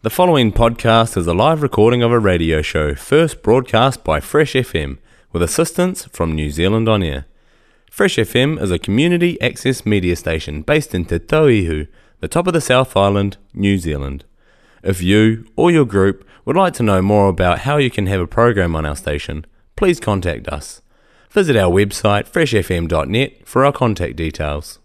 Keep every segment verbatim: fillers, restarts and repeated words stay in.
The following podcast is a live recording of a radio show first broadcast by Fresh F M with assistance from New Zealand On Air. Fresh F M is a community access media station based in Te Tauihu, the top of the South Island, New Zealand. If you or your group would like to know more about how you can have a program on our station, please contact us. Visit our website fresh f m dot net for our contact details.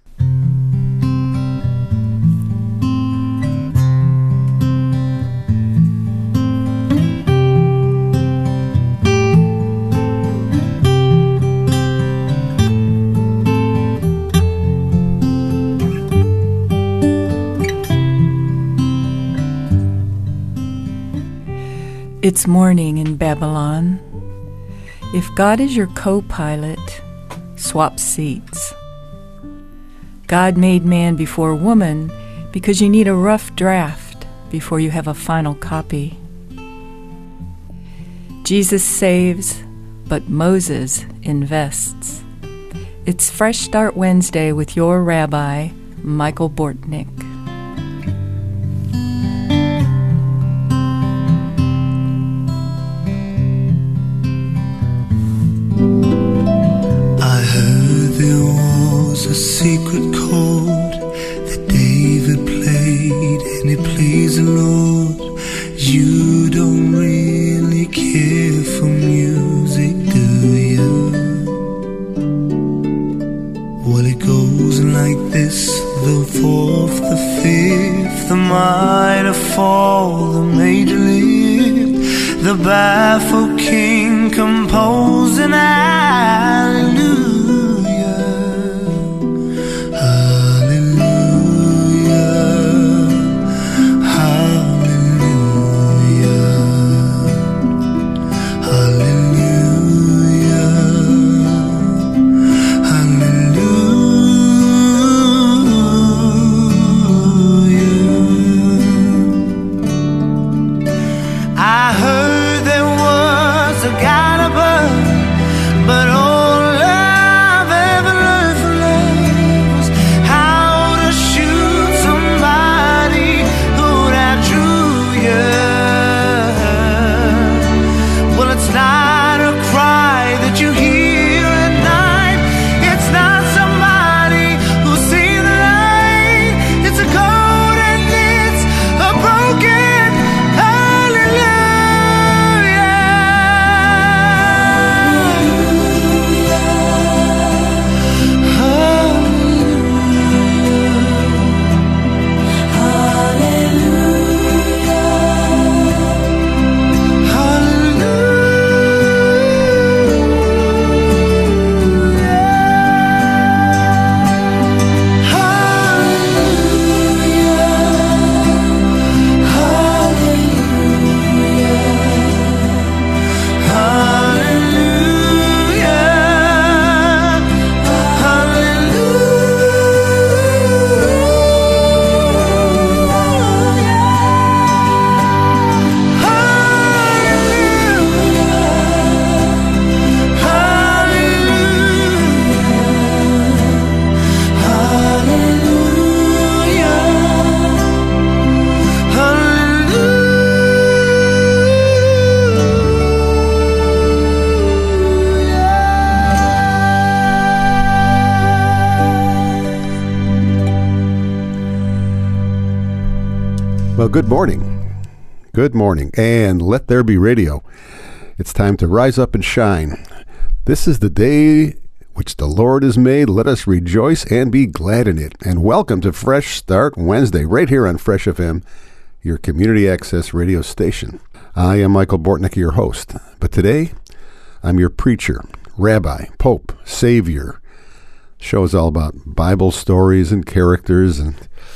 It's morning in Babylon. If God is your co-pilot, swap seats. God made man before woman because you need a rough draft before you have a final copy. Jesus saves, but Moses invests. It's Fresh Start Wednesday with your rabbi, Michael Bortnick. A secret chord that David played, and it plays the Lord. You don't really care for music, do you? Well, it goes like this: the fourth, the fifth, the minor fall, the major lift, the baffled king composing hallelujah. Well, good morning. Good morning, and let there be radio. It's time to rise up and shine. This is the day which the Lord has made. Let us rejoice and be glad in it. And welcome to Fresh Start Wednesday, right here on Fresh F M, your community access radio station. I am Michael Bortnick, your host. But today, I'm your preacher, rabbi, pope, savior. The show is all about Bible stories and characters and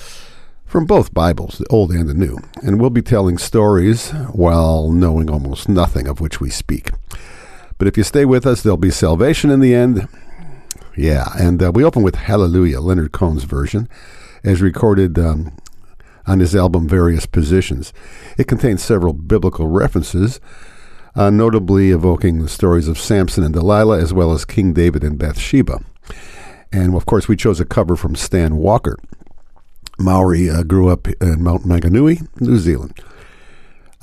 from both Bibles, the Old and the New, and we'll be telling stories while knowing almost nothing of which we speak. But if you stay with us, there'll be salvation in the end. Yeah, and uh, we open with Hallelujah, Leonard Cohen's version, as recorded um, on his album Various Positions. It contains several biblical references, uh, notably evoking the stories of Samson and Delilah, as well as King David and Bathsheba. And, of course, we chose a cover from Stan Walker. Maori uh, grew up in Mount Maunganui, New Zealand.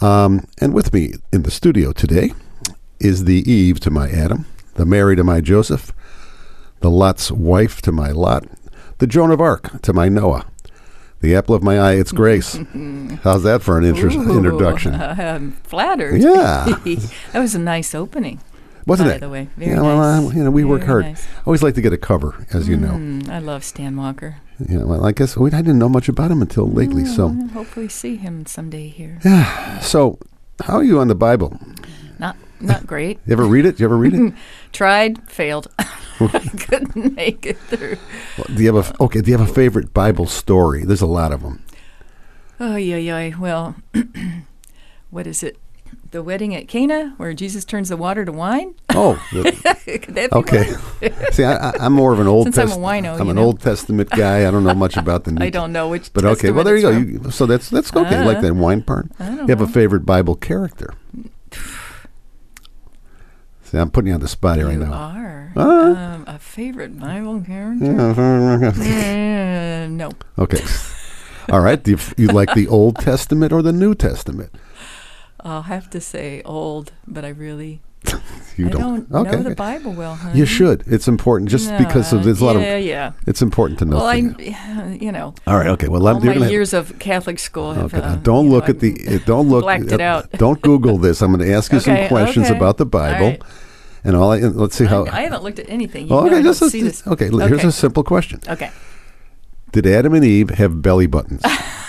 Um, and with me in the studio today is the Eve to my Adam, the Mary to my Joseph, the Lot's wife to my Lot, the Joan of Arc to my Noah, the apple of my eye, it's Grace. How's that for an inter- Ooh, introduction? I'm flattered. Yeah. That was a nice opening. Wasn't by it? By the way, very yeah, nice. well, uh, you know, we very work hard. Nice. I always like to get a cover, as you know. Mm, I love Stan Walker. Yeah, well, I guess we, I didn't know much about him until lately. Mm, So, I'll hopefully see him someday here. yeah. So, how are you on the Bible? Not not great. You ever read it? You ever read it? Tried, failed. I couldn't make it through. Well, do you have a okay? Do you have a favorite Bible story? There's a lot of them. Oh yeah, yeah. Well, what is it? The wedding at Cana, where Jesus turns the water to wine. Oh, the, Could that be okay. one? See, I, I, I'm more of an Old Since I'm a Testament. wino, I'm you an know. Old Testament guy. I don't know much about the New. I don't know which. But okay, well Testament there you go. it's from. You, so that's that's okay. Uh, like that wine part. I don't You have know. a favorite Bible character? See, I'm putting you on the spot here right You now. are Huh? um, a favorite Bible character? Yeah. Uh, no. Okay. All right. Do you, you like the Old Testament or the New Testament? I'll have to say old, but I really You I don't, Okay. know the Bible well, honey. You should. It's important just No, because of, there's a lot yeah, of. yeah. It's important to know. Well, I, things. you know, All right. Okay. Well, all I'm, you're my gonna years of Catholic school have. Okay, now uh, don't you look know, at the. uh, Don't look. blacked it uh, out. Don't Google this. I'm going to ask you Okay, some questions okay. about the All Bible, right. and all. I, and let's see how. I, I haven't looked at anything. You Oh, know okay, I just, don't just- see this. okay. l- Here's Okay. a simple question: Okay. Did Adam and Eve have belly buttons?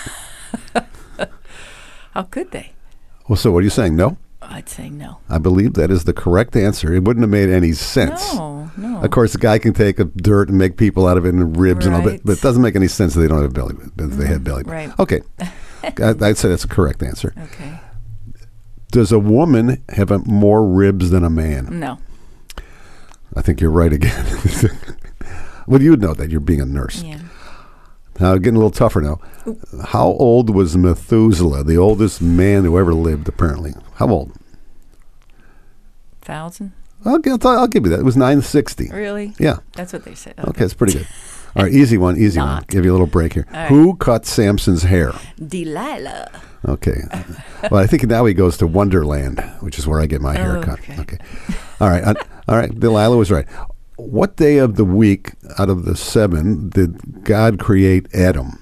How could they? Well, so what are you saying? No, I'd say no. I believe that is the correct answer. It wouldn't have made any sense. No, no. Of course, the guy can take a dirt and make people out of it and ribs and all that, Right. but it doesn't make any sense that they don't have belly. That they had belly. right. Okay, I, I'd say that's the correct answer. Okay. Does a woman have a, more ribs than a man? No. I think you're right again. Well, you would know that. You're being a nurse. Yeah. Now, getting a little tougher now. How old was Methuselah, the oldest man who ever lived, apparently? How old? Thousand? I'll, gi- I'll, t- I'll give you that. It was nine sixty. Really? Yeah. That's what they said. Okay, it's pretty good. All right, easy one, easy one. Not. Give you a little break here. All right. Who cut Samson's hair? Delilah. Okay. Well, I think now he goes to Wonderland, which is where I get my hair Oh, cut. okay. Okay. All right. uh, all right. Delilah was right. What day of the week out of the seven did God create Adam?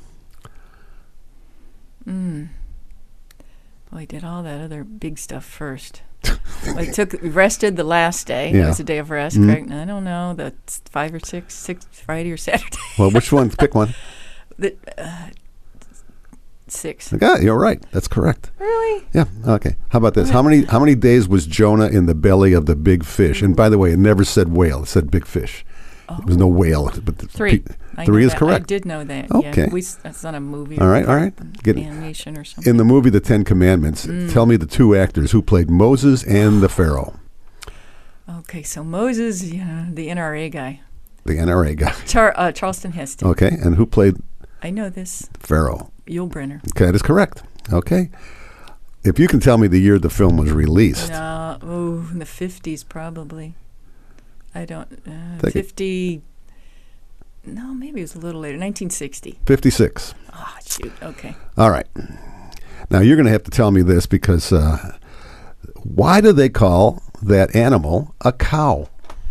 Mm. Well, he did all that other big stuff first. Well, he took rested the last day. Yeah. It was a day of rest, Mhm. correct? I don't know. That's five or six, six Friday or Saturday. Well, which one? Pick one. the, uh, six. Okay, you're right. That's correct. Really? Yeah. Okay. How about this? How many how many days was Jonah in the belly of the big fish? And by the way, it never said whale. It said big fish. Oh. There was no whale. But the Three. pe- I three know is that. correct. I did know that. Okay. Yeah. We, s- that's not a movie. All or right. All right. Get it. animation or something. In the movie The Ten Commandments, Mm. tell me the two actors who played Moses and the Pharaoh, Okay, so Moses, yeah, the N R A guy, the N R A guy. Char- uh, Charleston Heston. Okay. And who played I know this. Pharaoh? Yul Brynner. Okay, that is correct. Okay. If you can tell me the year the film was released. No, oh, in the fifties probably. I don't. Uh, Take it. Fifty. No, maybe it was a little later. Nineteen sixty. fifty-six. Oh shoot. Okay. All right. Now you're going to have to tell me this because uh, why do they call that animal a cow?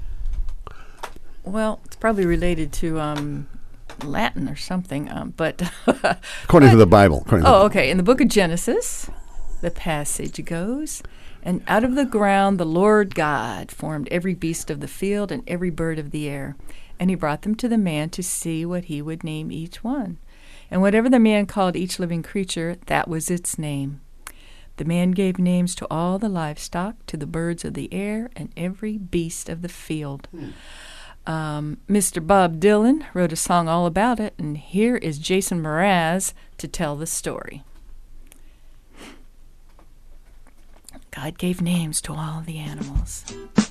Well, it's probably related to um, Latin or something. Um, but According to the Bible. According to oh, the, okay. In the book of Genesis, the passage goes, "And out of the ground the Lord God formed every beast of the field and every bird of the air. And he brought them to the man to see what he would name each one. And whatever the man called each living creature, that was its name. The man gave names to all the livestock, to the birds of the air, and every beast of the field." Um, Mister Bob Dylan wrote a song all about it, and here is Jason Mraz to tell the story. God gave names to all the animals.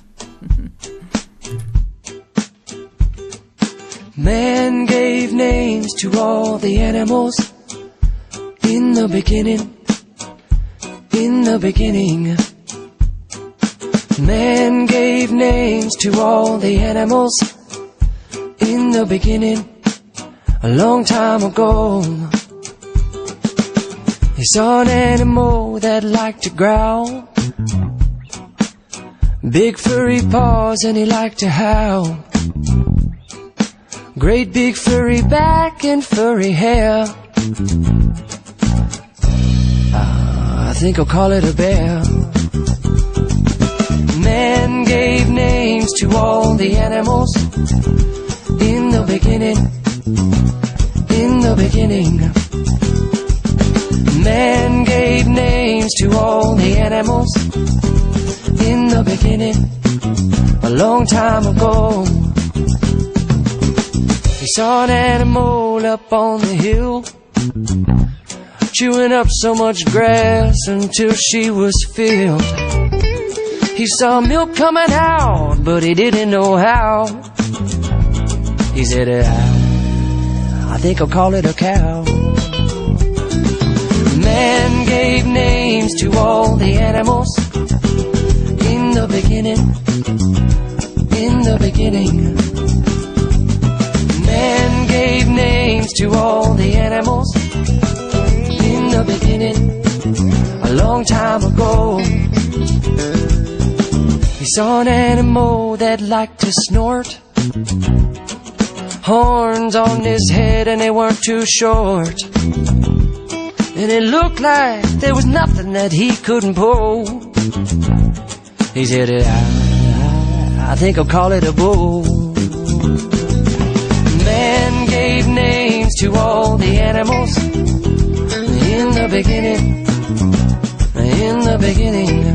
Man gave names to all the animals in the beginning, in the beginning. Man gave names to all the animals in the beginning, a long time ago. He saw an animal that liked to growl, big furry paws, and he liked to howl. Great big furry back and furry hair. uh, I think I'll call it a bear. Man gave names to all the animals in the beginning, in the beginning. Man gave names to all the animals in the beginning, a long time ago. He saw an animal up on the hill, chewing up so much grass until she was filled. He saw milk coming out, but he didn't know how. He said, I, I think I'll call it a cow. Man gave names to all the animals in the beginning, in the beginning. Man gave names to all the animals in the beginning, a long time ago. He saw an animal that liked to snort, horns on his head and they weren't too short, and it looked like there was nothing that he couldn't pull. He said, I, I, I think I'll call it a bull. Man gave names to all the animals in the beginning, in the beginning.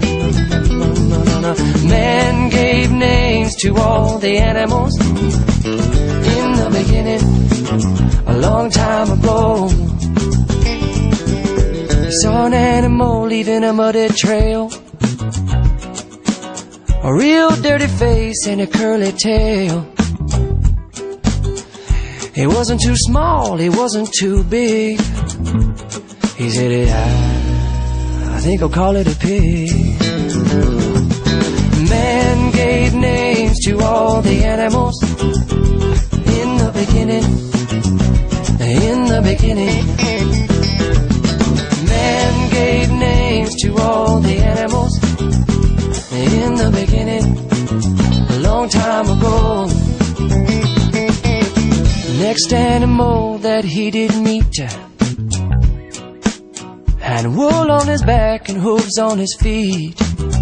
Man gave names to all the animals in the beginning, a long time ago. He saw an animal leaving a muddy trail, a real dirty face and a curly tail. He wasn't too small, he wasn't too big. He said, I, I think I'll call it a pig. Man gave names to all the animals in the beginning, in the beginning. Man gave names to all the animals in the beginning, a long time ago. The next animal that he did meet had wool on his back and hooves on his feet,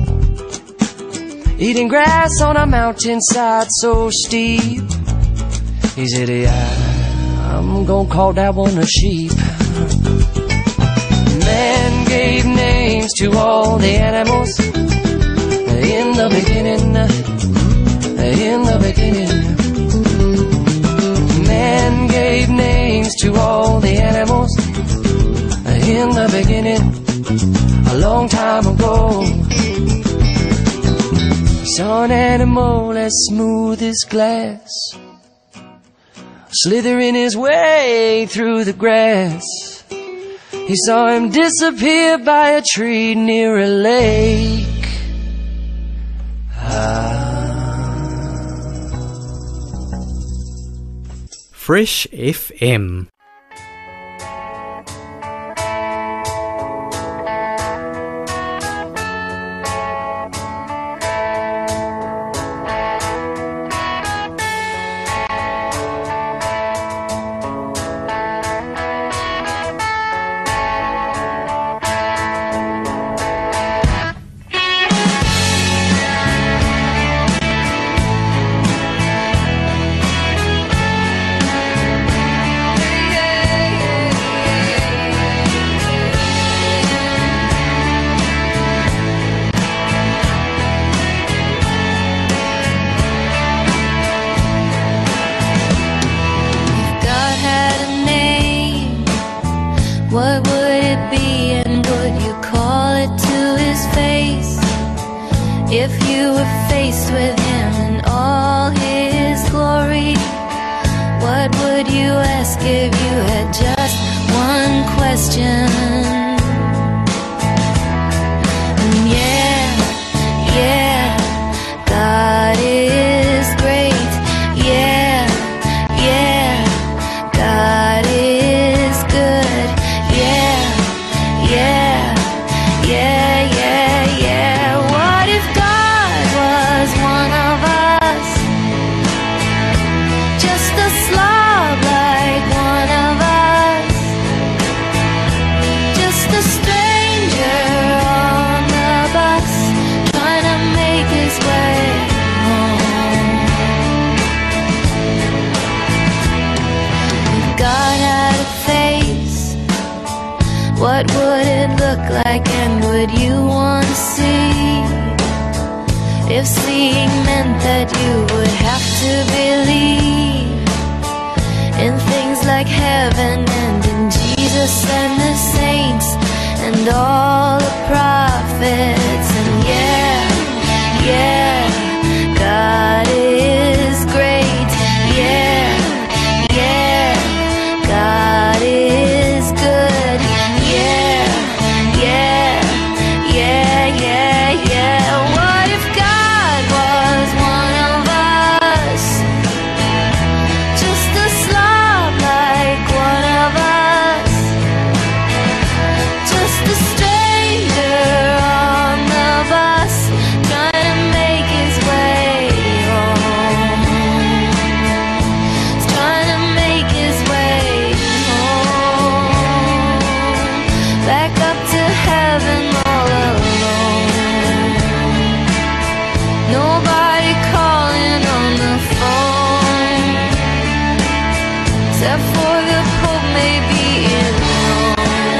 eating grass on a mountainside so steep. He said, yeah, I'm gonna call that one a sheep. Man gave names to all the animals in the beginning, in the beginning. Man gave names to all the animals in the beginning, a long time ago. Saw an animal as smooth as glass, slithering his way through the grass. He saw him disappear by a tree near a lake. Ah. Fresh F M. Hey, like and would you want to see? If seeing meant that you would have to believe in things like heaven and in Jesus and the saints and all the prophets. And yeah, yeah, God is great. Yeah, yeah, God is good. Yeah, yeah, yeah, yeah, yeah. What if God was one of us? Just a slob like one of us. Just a stranger on the bus, trying to make his way home. He's trying to make his way home. Back up to heaven all alone. Nobody calling on the phone, except for the Pope maybe in Rome.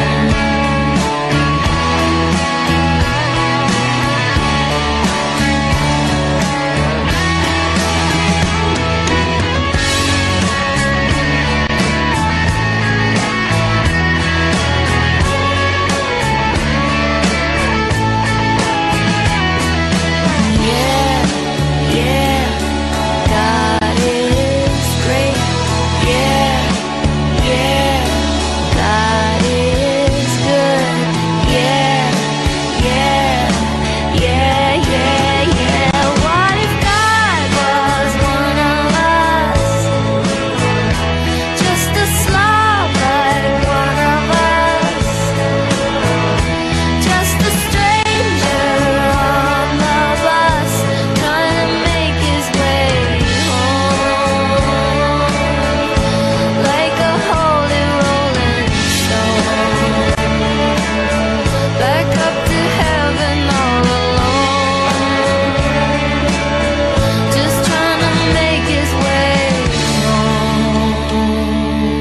Yeah, yeah, God is great. Yeah, yeah, God is good. Yeah, yeah, yeah, yeah, yeah. What if God was one of us? Just a slob like one of us. Just a stranger on the bus, trying to make his way home. Like a holy rolling stone. Back up to heaven all alone. Just trying to make his way home.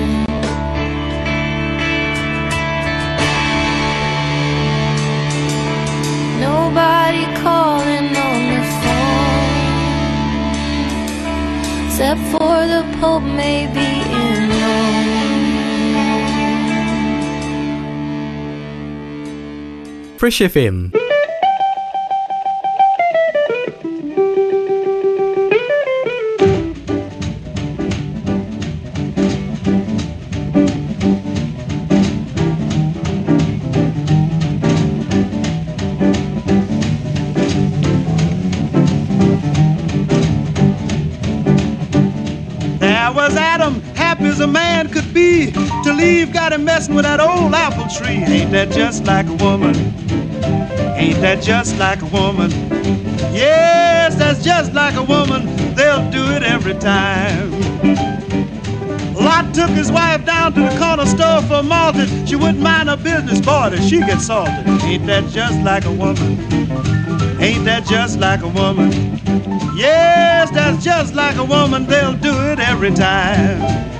Nobody calling on the phone, except for the Pope maybe in Rome. Fresh F M. There was Adam, happy as a man could be. To leave got him messing with that old apple tree. Ain't that just like a woman? Ain't that just like a woman? Yes, that's just like a woman. They'll do it every time. Lot took his wife down to the corner store for malted. She wouldn't mind her business, boy, that she gets salted. Ain't that just like a woman? Ain't that just like a woman? Yes, that's just like a woman. They'll do it every time.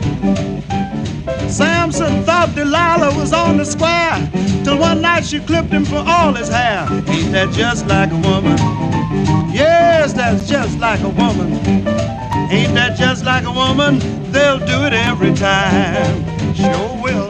Samson thought Delilah was on the square, till one night she clipped him for all his hair. Ain't that just like a woman? Yes, that's just like a woman. Ain't that just like a woman? They'll do it every time. Sure will.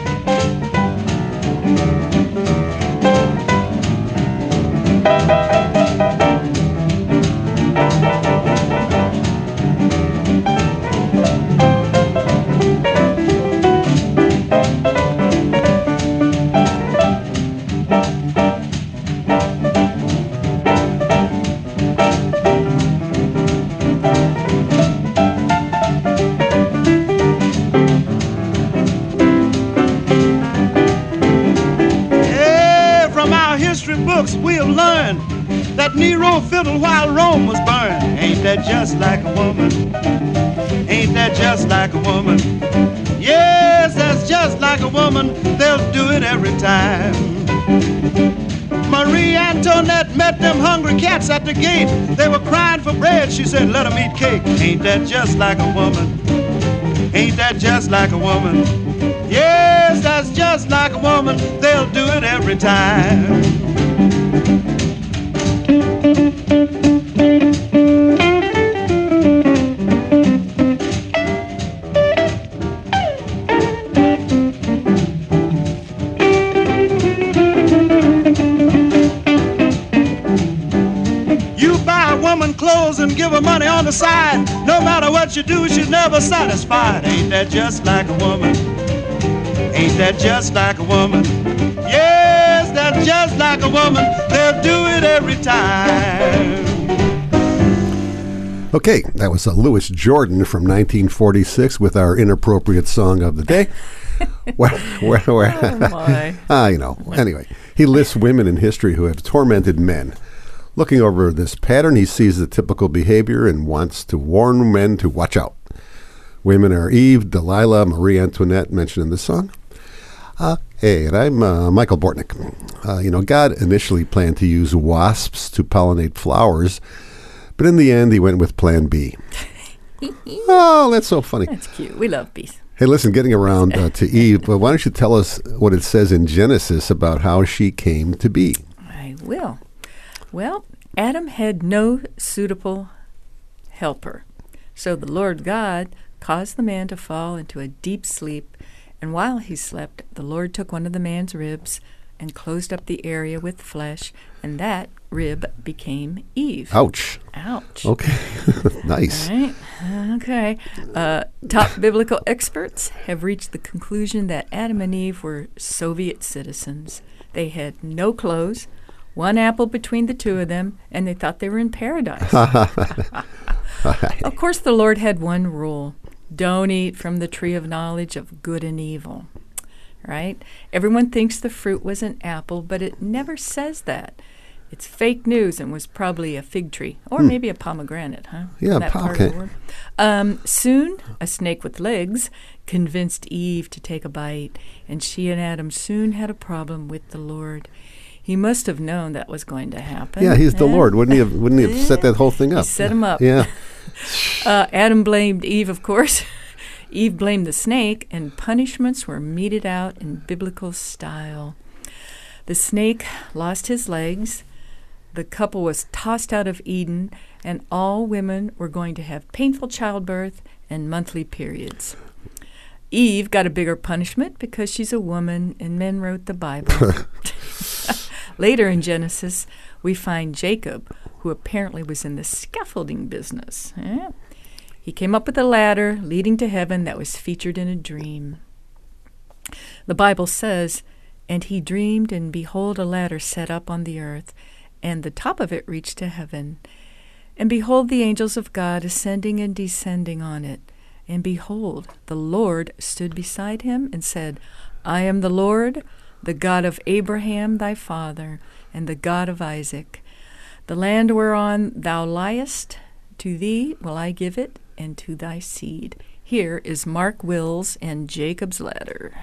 We'll learn that Nero fiddled while Rome was burned. Ain't that just like a woman? Ain't that just like a woman? Yes, that's just like a woman. They'll do it every time. Marie Antoinette met them hungry cats at the gate. They were crying for bread. She said, let them eat cake. Ain't that just like a woman? Ain't that just like a woman? Yes, Yes, that's just like a woman. They'll do it every time. Clothes and give her money on the side. No matter what you do, she's never satisfied. Ain't that just like a woman? Ain't that just like a woman? Yes, that's just like a woman. They'll do it every time. Okay, that was uh, Louis Jordan from nineteen forty-six with our inappropriate song of the day. where, where, where, Oh, my. ah, you know. Anyway, he lists women in history who have tormented men. Looking over this pattern, he sees the typical behavior and wants to warn men to watch out. Women are Eve, Delilah, Marie Antoinette, mentioned in the song. Uh, hey, and I'm uh, Michael Bortnick. Uh, you know, God initially planned to use wasps to pollinate flowers, but in the end, he went with Plan B. Oh, that's so funny. That's cute. We love bees. Hey, listen, getting around uh, to Eve, well, why don't you tell us what it says in Genesis about how she came to be? I will. Well, Adam had no suitable helper. So the Lord God caused the man to fall into a deep sleep, and while he slept, the Lord took one of the man's ribs and closed up the area with flesh, and that rib became Eve. Ouch. Ouch. Okay. Nice. All right. Okay. Uh, top biblical experts have reached the conclusion that Adam and Eve were Soviet citizens. They had no clothes, one apple between the two of them, and they thought they were in paradise. Of course, the Lord had one rule. Don't eat from the tree of knowledge of good and evil. Right? Everyone thinks the fruit was an apple, but it never says that. It's fake news and was probably a fig tree, or hmm. maybe a pomegranate, huh? Yeah, that po- part okay. of the word. Um, soon, a snake with legs convinced Eve to take a bite, and she and Adam soon had a problem with the Lord. He must have known that was going to happen. Yeah, he's the eh? Lord. Wouldn't he have, wouldn't he have set that whole thing up? He set him up. Yeah. uh, Adam blamed Eve, of course. Eve blamed the snake, and punishments were meted out in biblical style. The snake lost his legs. The couple was tossed out of Eden, and all women were going to have painful childbirth and monthly periods. Eve got a bigger punishment because she's a woman, and men wrote the Bible. Later in Genesis, we find Jacob, who apparently was in the scaffolding business. Eh? He came up with a ladder leading to heaven that was featured in a dream. The Bible says, "And he dreamed, and behold, a ladder set up on the earth, and the top of it reached to heaven. And behold, the angels of God ascending and descending on it. And behold, the Lord stood beside him and said, I am the Lord, the God of Abraham thy father, and the God of Isaac. The land whereon thou liest, to thee will I give it, and to thy seed." Here is Mark Wills and Jacob's Ladder.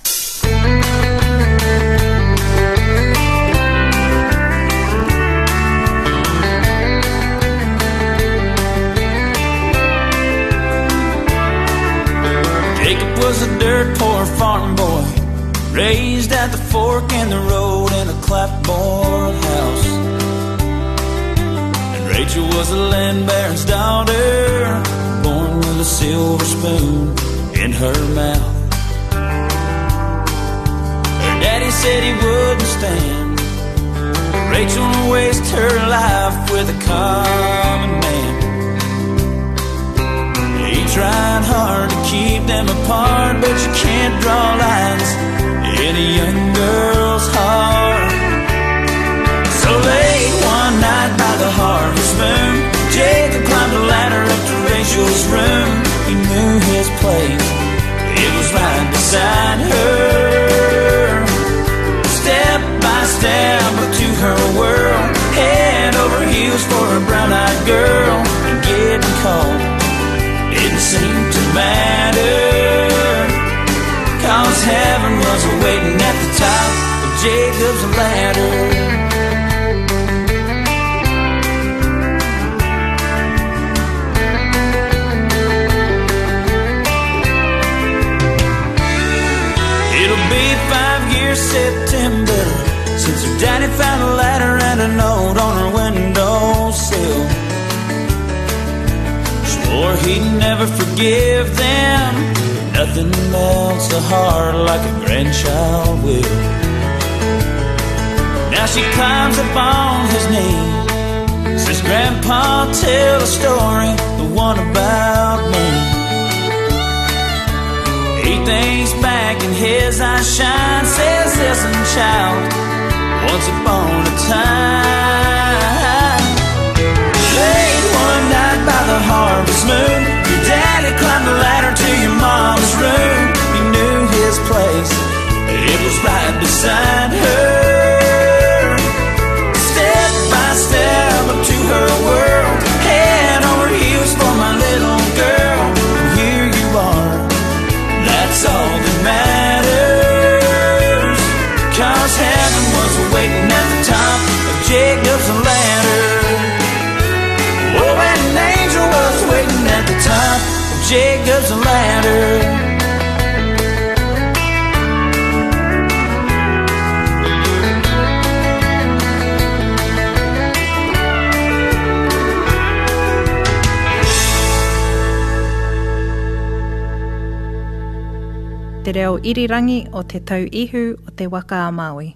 Jacob was a dirt poor farm boy, raised at the fork in the road in a clapboard house. And Rachel was a land baron's daughter, born with a silver spoon in her mouth. Her daddy said he wouldn't stand Rachel to waste her life with a common man. He tried hard to keep them apart, but you can't draw lines in a young girl's heart. So late one night by the harvest moon, Jacob climbed a ladder up to Rachel's room. He knew his place, it was right beside her. Step by step up to her world, head over heels for a brown-eyed girl. And getting caught didn't seem to matter, 'cause heaven was waiting at the top of Jacob's ladder. It'll Daddy found a letter and a note on her windowsill. Swore he'd never forgive them. Nothing melts a heart like a grandchild will. Now she climbs up on his knee. Says, Grandpa, tell a story, the one about me. He thinks back and his eyes shine. Says, listen, child, once upon a time, late one night by the harvest moon, your daddy climbed the ladder to your mama's room. He knew his place, it was right beside her. Step by step up to her world, head over heels for my little girl. And here you are, that's all that matters. Cause heaven was waiting at the top of Jacob's ladder. Oh, and an angel was waiting at the top of Jacob's ladder. Te reo irirangi o te tau ihu o te waka a Maui.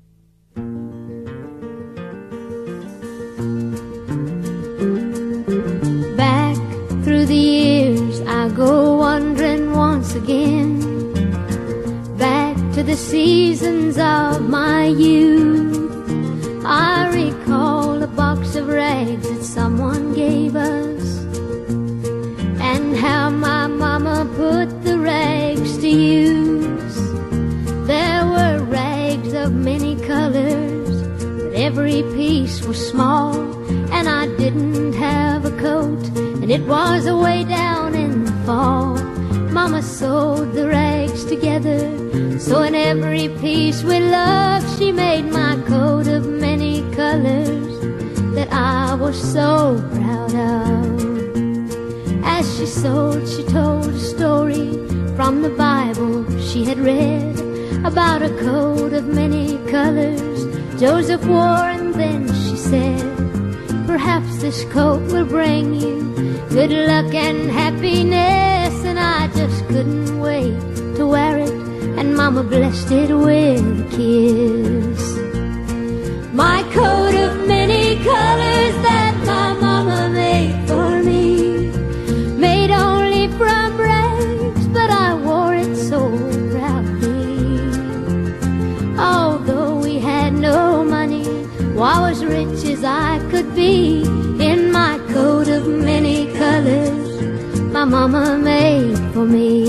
Back through the years I go wandering once again, back to the seasons of my youth. I recall a box of rags that someone gave us, and how my mama put the rags to use. There were rags of many colors, but every piece was small, and I didn't have a coat, and it was away down in the fall. Mama sewed the rags together, so in every piece with love she made my coat of many colors that I was so proud of. As she sewed, she told a story from the Bible she had read about a coat of many colors Joseph wore, and then she said, perhaps this coat will bring you good luck and happiness. And I just couldn't wait to wear it, and Mama blessed it with a kiss. My coat of many colors that my mama made for me, made only from rags, but I wore it so proudly. Although we had no money, I was rich as I could be in my coat of many colors my mama made for me.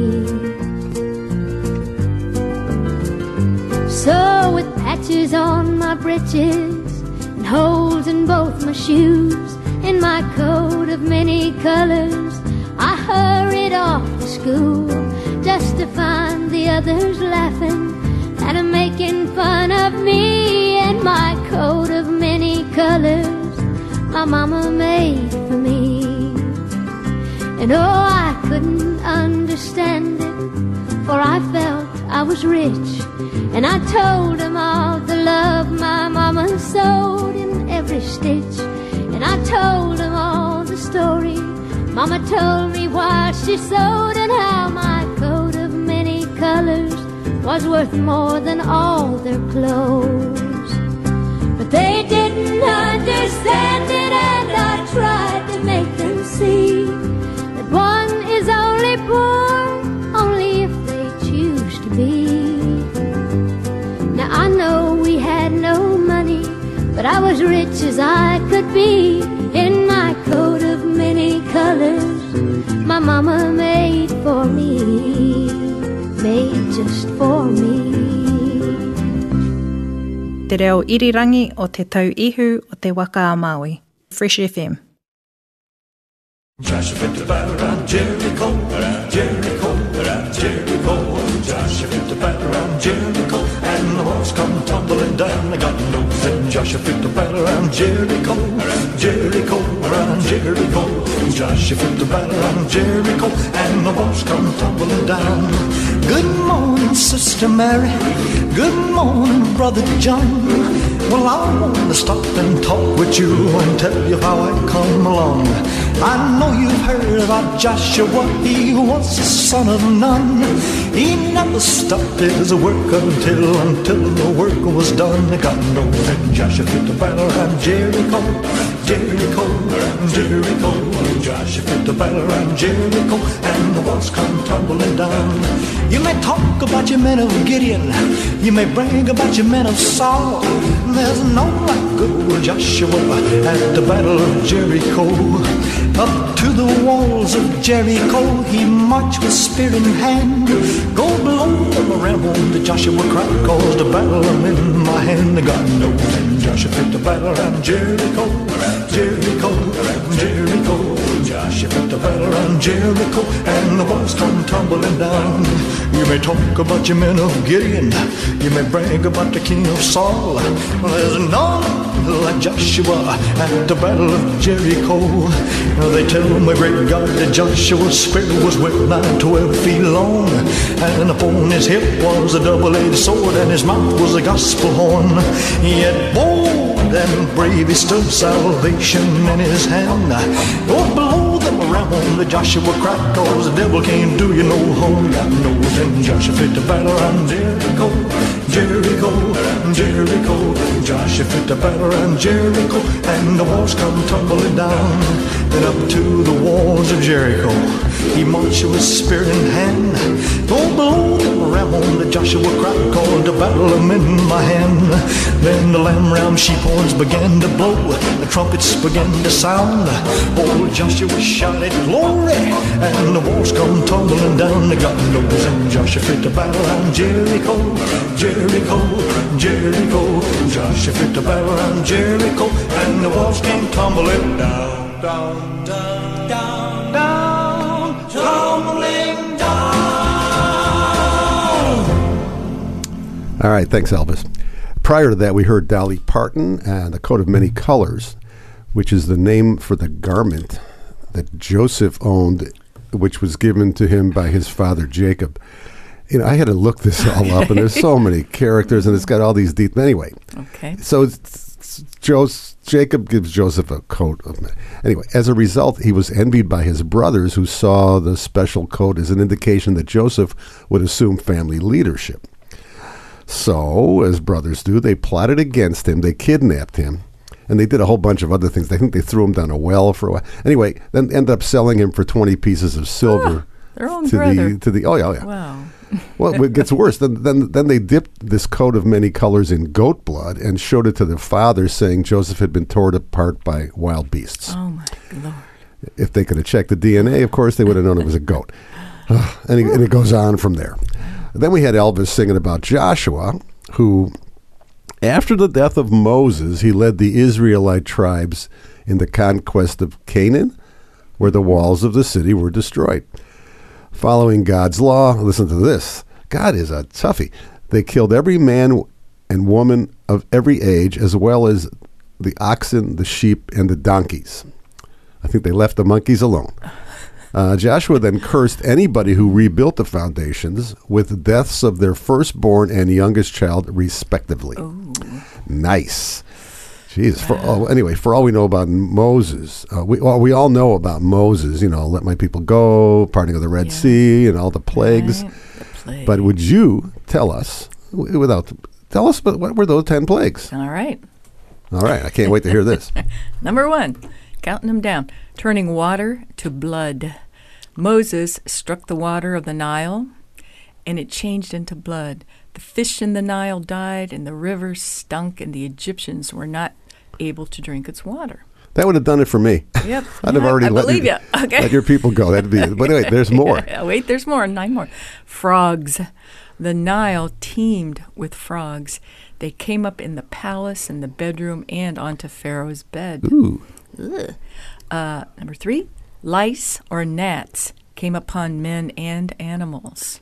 So with patches on my breeches and holes in both my shoes, in my coat of many colors I hurried off to school, just to find the others laughing and making fun of me in my coat of many colors my mama made for me. And oh, I couldn't understand it, for I felt I was rich, and I told them all the love my mama sewed in every stitch. And I told them all the story Mama told me while she sewed, and how my coat of many colors was worth more than all their clothes. But they didn't understand it, and I tried to make them see that one is only poor only if they choose to be. Now I know we had no money, but I was rich as I could be in my coat of many colors my mama made for me, made just for me. Te reo irirangi o te tau ihu o te waka a Maui. Fresh F M. Joshua fit the battle around Jericho, around Jericho, around Jericho. Joshua fit the battle around Jericho, and the walls come tumbling down. I got no sense. Joshua fit the battle around Jericho, around Jericho, around Jericho. Joshua fit the battle around Jericho, and the walls come tumbling down. Good morning, Sister Mary. Good morning, Brother John. Well, I want to stop and talk with you and tell you how I come along. I know you've heard about Joshua. He was the son of Nun. He never stopped his work until, until the work was done. God knows that Joshua fit the battle around Jericho, Jericho, Jericho. Joshua fit the battle around Jericho, and the walls come tumbling down. You may talk about your men of Gideon, you may brag about your men of Saul. There's no like good old Joshua at the battle of Jericho. Up to the walls of Jericho he marched with spear in hand. Go below them around the Joshua cried, cause the battle I'm in my hand. God knows and Joshua fit the battle around Jericho, Jericho, Jericho. Joshua fit the battle around Jericho, and the walls come tumbling down. You may talk about your men of Gideon, you may brag about the king of Saul. There's none like Joshua at the battle of Jericho. They tell my great God that Joshua's spear was well nigh twelve feet long, and upon his hip was a double-edged sword, and his mouth was a gospel horn. Yet bold and brave he stood, salvation in his hand. Go below them around the Joshua cried, cause the devil can't do you no harm. God knows and Joshua fit the battle around Jericho, Jericho, Jericho. Joshua fit the battle around Jericho, and the walls come tumbling down. Then up to the walls of Jericho he marched with spear in hand. Go below them around the Joshua cried, called the battle I'm in my hand. Then the lamb ram sheep horns began to blow, the trumpets began to sound. Old Joshua shouted glory, and the walls come tumbling down. God knows and Joshua fit the battle around Jericho, Jericho, Jericho. Joshua fit the battle around Jericho, and the walls came tumbling down, down, down, down, down, tumbling down. All right, thanks, Elvis. Prior to that, we heard Dolly Parton and the Coat of Many Colors, which is the name for the garment that Joseph owned, which was given to him by his father Jacob. You know, I had to look this all up, and there's so many characters, and it's got all these deep. Anyway, okay. So it's, it's, Jos- Jacob gives Joseph a coat of. Anyway, as a result, he was envied by his brothers, who saw the special coat as an indication that Joseph would assume family leadership. So, as brothers do, they plotted against him. They kidnapped him. And they did a whole bunch of other things. I think they threw him down a well for a while. Anyway, then ended up selling him for twenty pieces of silver. Oh, their own to brother. the to the oh yeah, oh, yeah. Wow. Well, it gets worse. Then then then they dipped this coat of many colors in goat blood and showed it to the father, saying Joseph had been torn apart by wild beasts. Oh my Lord! If they could have checked the D N A, of course, they would have known it was a goat. and, it, and it goes on from there. Then we had Elvis singing about Joshua, who, after the death of Moses, he led the Israelite tribes in the conquest of Canaan, where the walls of the city were destroyed. Following God's law, listen to this. God is a toughie. They killed every man and woman of every age, as well as the oxen, the sheep, and the donkeys. I think they left the monkeys alone. Uh, Joshua then cursed anybody who rebuilt the foundations with deaths of their firstborn and youngest child, respectively. Ooh. Nice. Jeez. For, oh, anyway, for all we know about Moses, uh, we well, we all know about Moses, you know, let my people go, parting of the Red Yeah. Sea, and all the plagues. Right. The plague. But would you tell us, w- without, tell us, but what were those ten plagues? All right. All right. I can't wait to hear this. Number one, counting them down. Turning water to blood. Moses struck the water of the Nile, and it changed into blood. The fish in the Nile died, and the river stunk, and the Egyptians were not able to drink its water. That would have done it for me. Yep. I'd Yeah, have already I let, believe you, you. Okay. let your people go. That'd be it. But anyway, there's more. Yeah, wait, there's more. Nine more. Frogs. The Nile teemed with frogs. They came up in the palace, in the bedroom, and onto Pharaoh's bed. Ooh. Ugh. Uh, number three, lice or gnats came upon men and animals.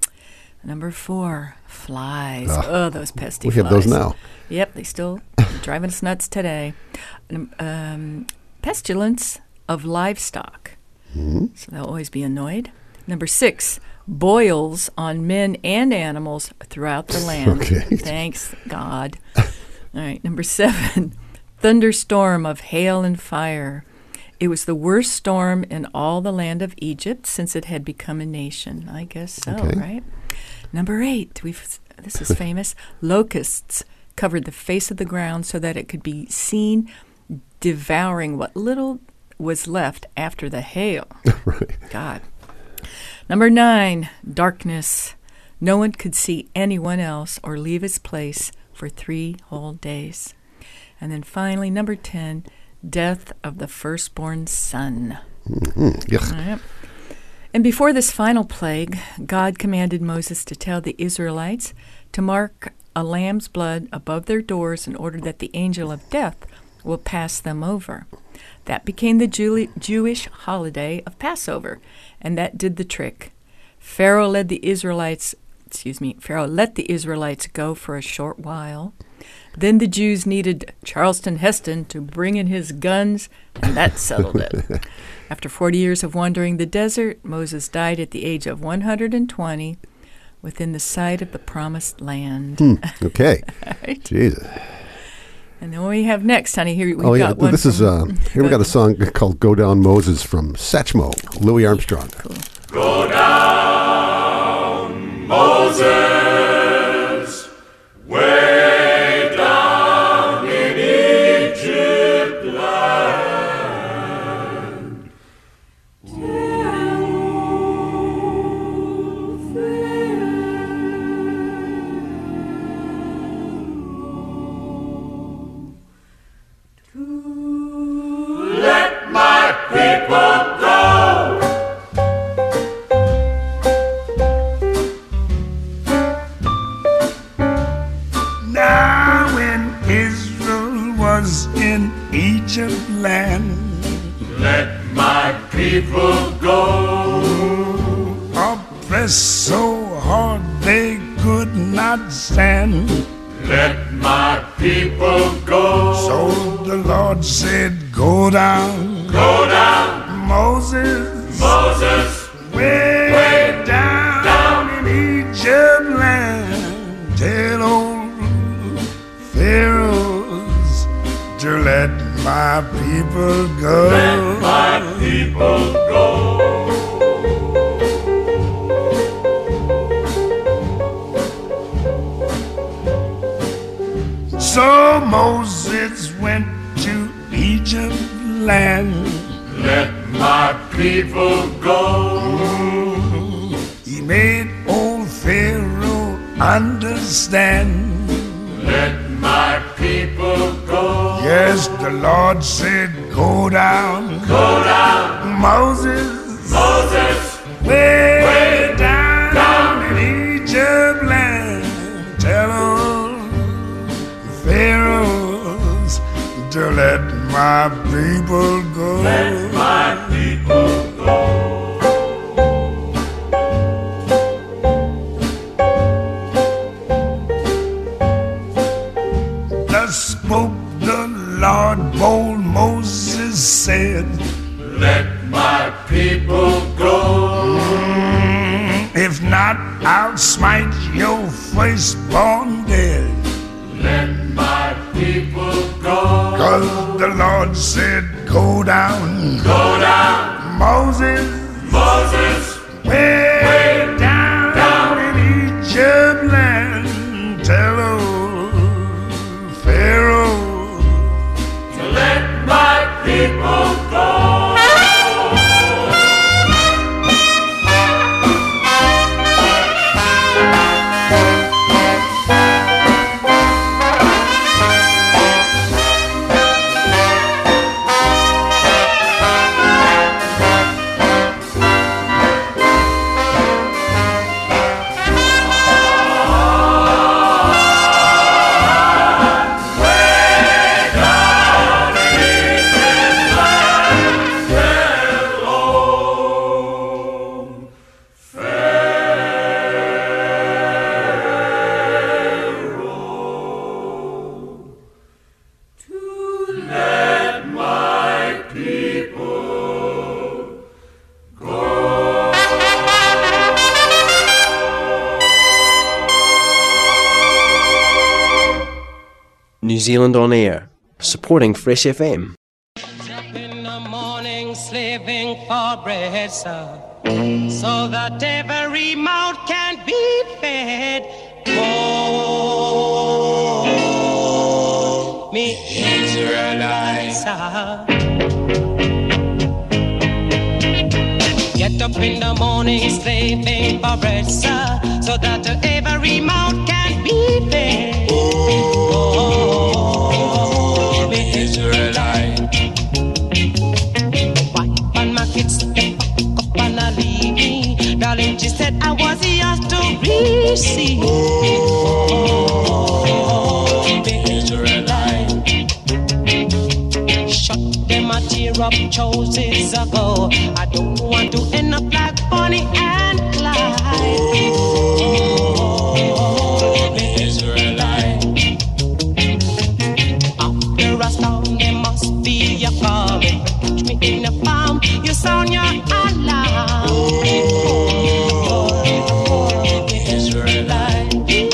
Number four, flies. Uh, oh, those pesky we flies. have those now. Yep, they still driving us nuts today. Um, um, pestilence of livestock. Mm-hmm. So they'll always be annoyed. Number six, boils on men and animals throughout the land. Okay. Thanks, God. All right, number seven, thunderstorm of hail and fire. It was the worst storm in all the land of Egypt since it had become a nation. I guess so, Okay. right? Number eight, we've this is famous. Locusts covered the face of the ground so that it could be seen devouring what little was left after the hail. Right. God. Number nine, darkness. No one could see anyone else or leave his place for three whole days. And then finally, number ten, death of the firstborn son. Mm-hmm. Yuck. All right. And before this final plague, God commanded Moses to tell the Israelites to mark a lamb's blood above their doors in order that the angel of death will pass them over. That became the Jew- Jewish holiday of Passover, and that did the trick. Pharaoh led the Israelites, excuse me, Pharaoh let the Israelites go for a short while. Then the Jews needed Charleston Heston to bring in his guns, and that settled it. After forty years of wandering the desert, Moses died at the age of one hundred twenty within the sight of the promised land. Hmm. Okay. Right. Jesus. And then what we have next, honey, here we've Oh, yeah. got one This is, uh, from- here we got a song called Go Down Moses from Satchmo, Louis Armstrong. Cool. Go down, Moses, way down in Egypt land. Let my people go. Now when Israel was in Egypt land, Let my people go. oppressed so hard they could not stand. Let my people go. So the Lord said, go down, Go down, Moses, Moses, way, way down, down in Egypt land. Tell old Pharaohs to let my people go. let my people go. So Moses went to Egypt land. Let my people go. He made old Pharaoh understand. Let my people go. Yes, the Lord said, go down, Go down, Moses, Moses, way, way down, down in Egypt land. Tell old Pharaohs to let my people go. let my people go. Thus spoke the Lord, bold Moses said, Let my people go. if not, I'll smite your firstborn dead. Let my people go. Cause the Lord said, go down, Go down, Moses, Moses, way, way down, down in Egypt land. Tell old Pharaoh to let my people go. New Zealand On Air, supporting Fresh F M. In the morning, slaving for bread, sir, so that every mouth can be fed. Oh, me Israelites, sir. Get up in the morning, slaving for bread, sir, so that every mouth can be fed. Oh, me Israelite. Wife and my kids step up and I leave me. Darling, she said I was yours to receive. Oh, me Israelite. Shut them a tear up choices ago. I don't want to end up like Bonnie and Clyde. Oh, me Israelite. After a storm, there must be a calm. If you catch me in the farm, you sound your alarm. Oh, me Israelite.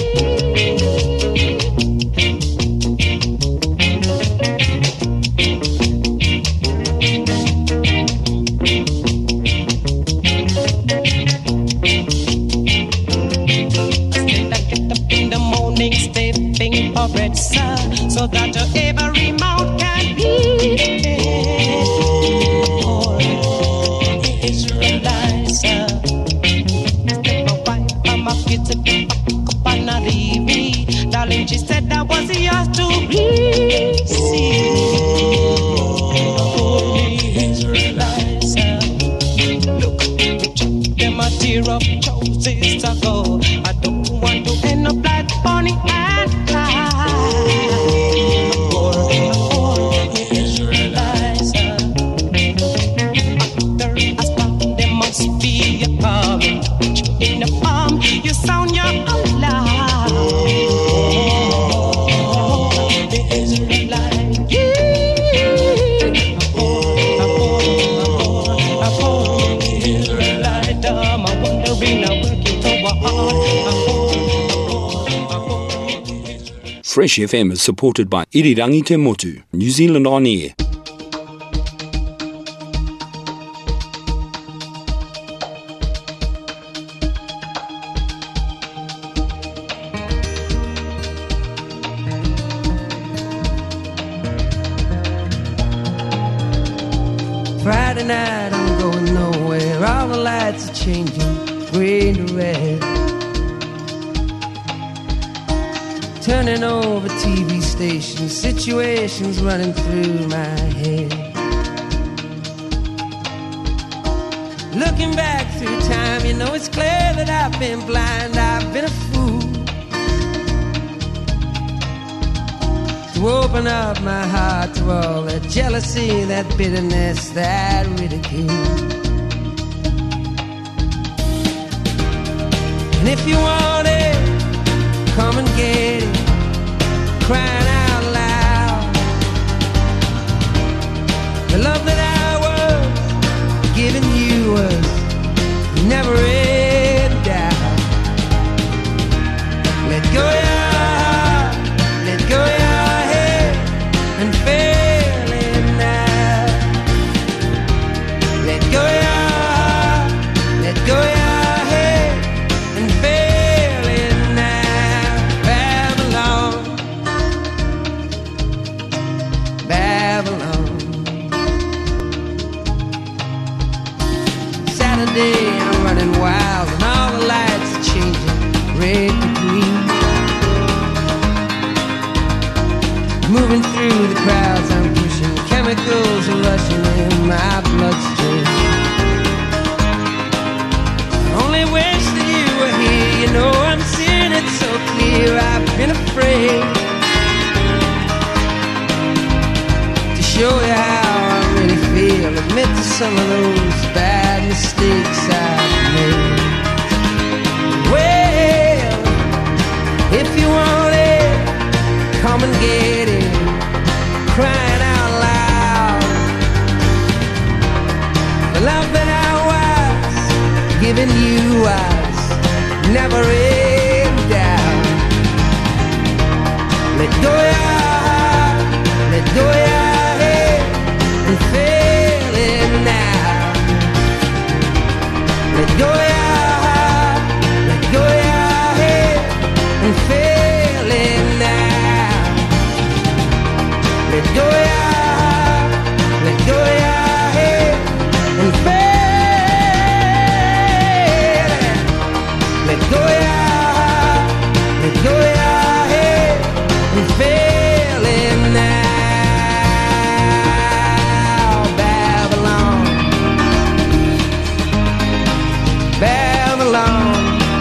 Stepping for bread, sir, so that every mouth can be fed. Oh, Israelites, sir. My wife and my kids up and I leave me. Darling, she said I was yours to receive. Oh, Israelites, sir. Look, them a tear up choices ago. I don't want to end up like Bonnie and Clyde. Oh, Israelites. After a storm, there must be a calm. In the farm, you sound your alarm. Oh, the Israelites. Oh, the Israelites. I'm wondering, I'm working so hard. Fresh F M is supported by Irirangi Te Motu, New Zealand On Air. Friday night, I'm going nowhere. All the lights are changing, green to red. Turning over T V stations, situations running through my head. Looking back through time, you know it's clear that I've been blind, I've been a fool to open up my heart to all that jealousy, that bitterness, that ridicule. And if you want it, come and get it, crying out loud. The love that I was giving you was never in doubt. Let go your heart, let go your head, and feel it now. Let go your heart, let go your head, and feel it now. Babylon, Babylon. Saturday, I'm running wild, and all the lights are changing red to green. Moving through the crowds, I'm pushing chemicals are rushing in my bloodstream. I only wish that you were here. You know I'm seeing it so clear. I've been afraid to show you how I really feel. Admit to some of those bad mistakes I've made. Well, if you want it, come and get it, crying out loud. The love that I was giving you was never in doubt. Let go your heart, Let go your heart, let go your head and fail. Let go your heart, let go your head and fail it now. Babylon, Babylon.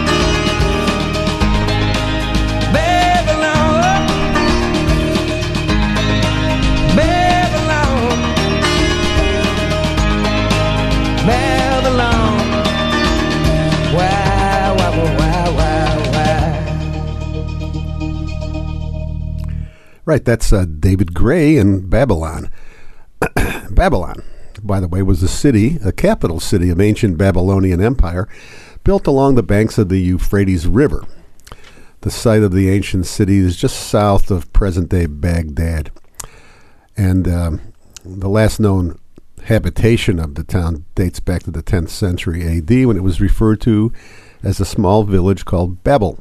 Right, that's uh, David Gray in Babylon. Babylon, by the way, was a city, a capital city of ancient Babylonian Empire, built along the banks of the Euphrates River. The site of the ancient city is just south of present-day Baghdad. And um, the last known habitation of the town dates back to the tenth century A D when it was referred to as a small village called Babel.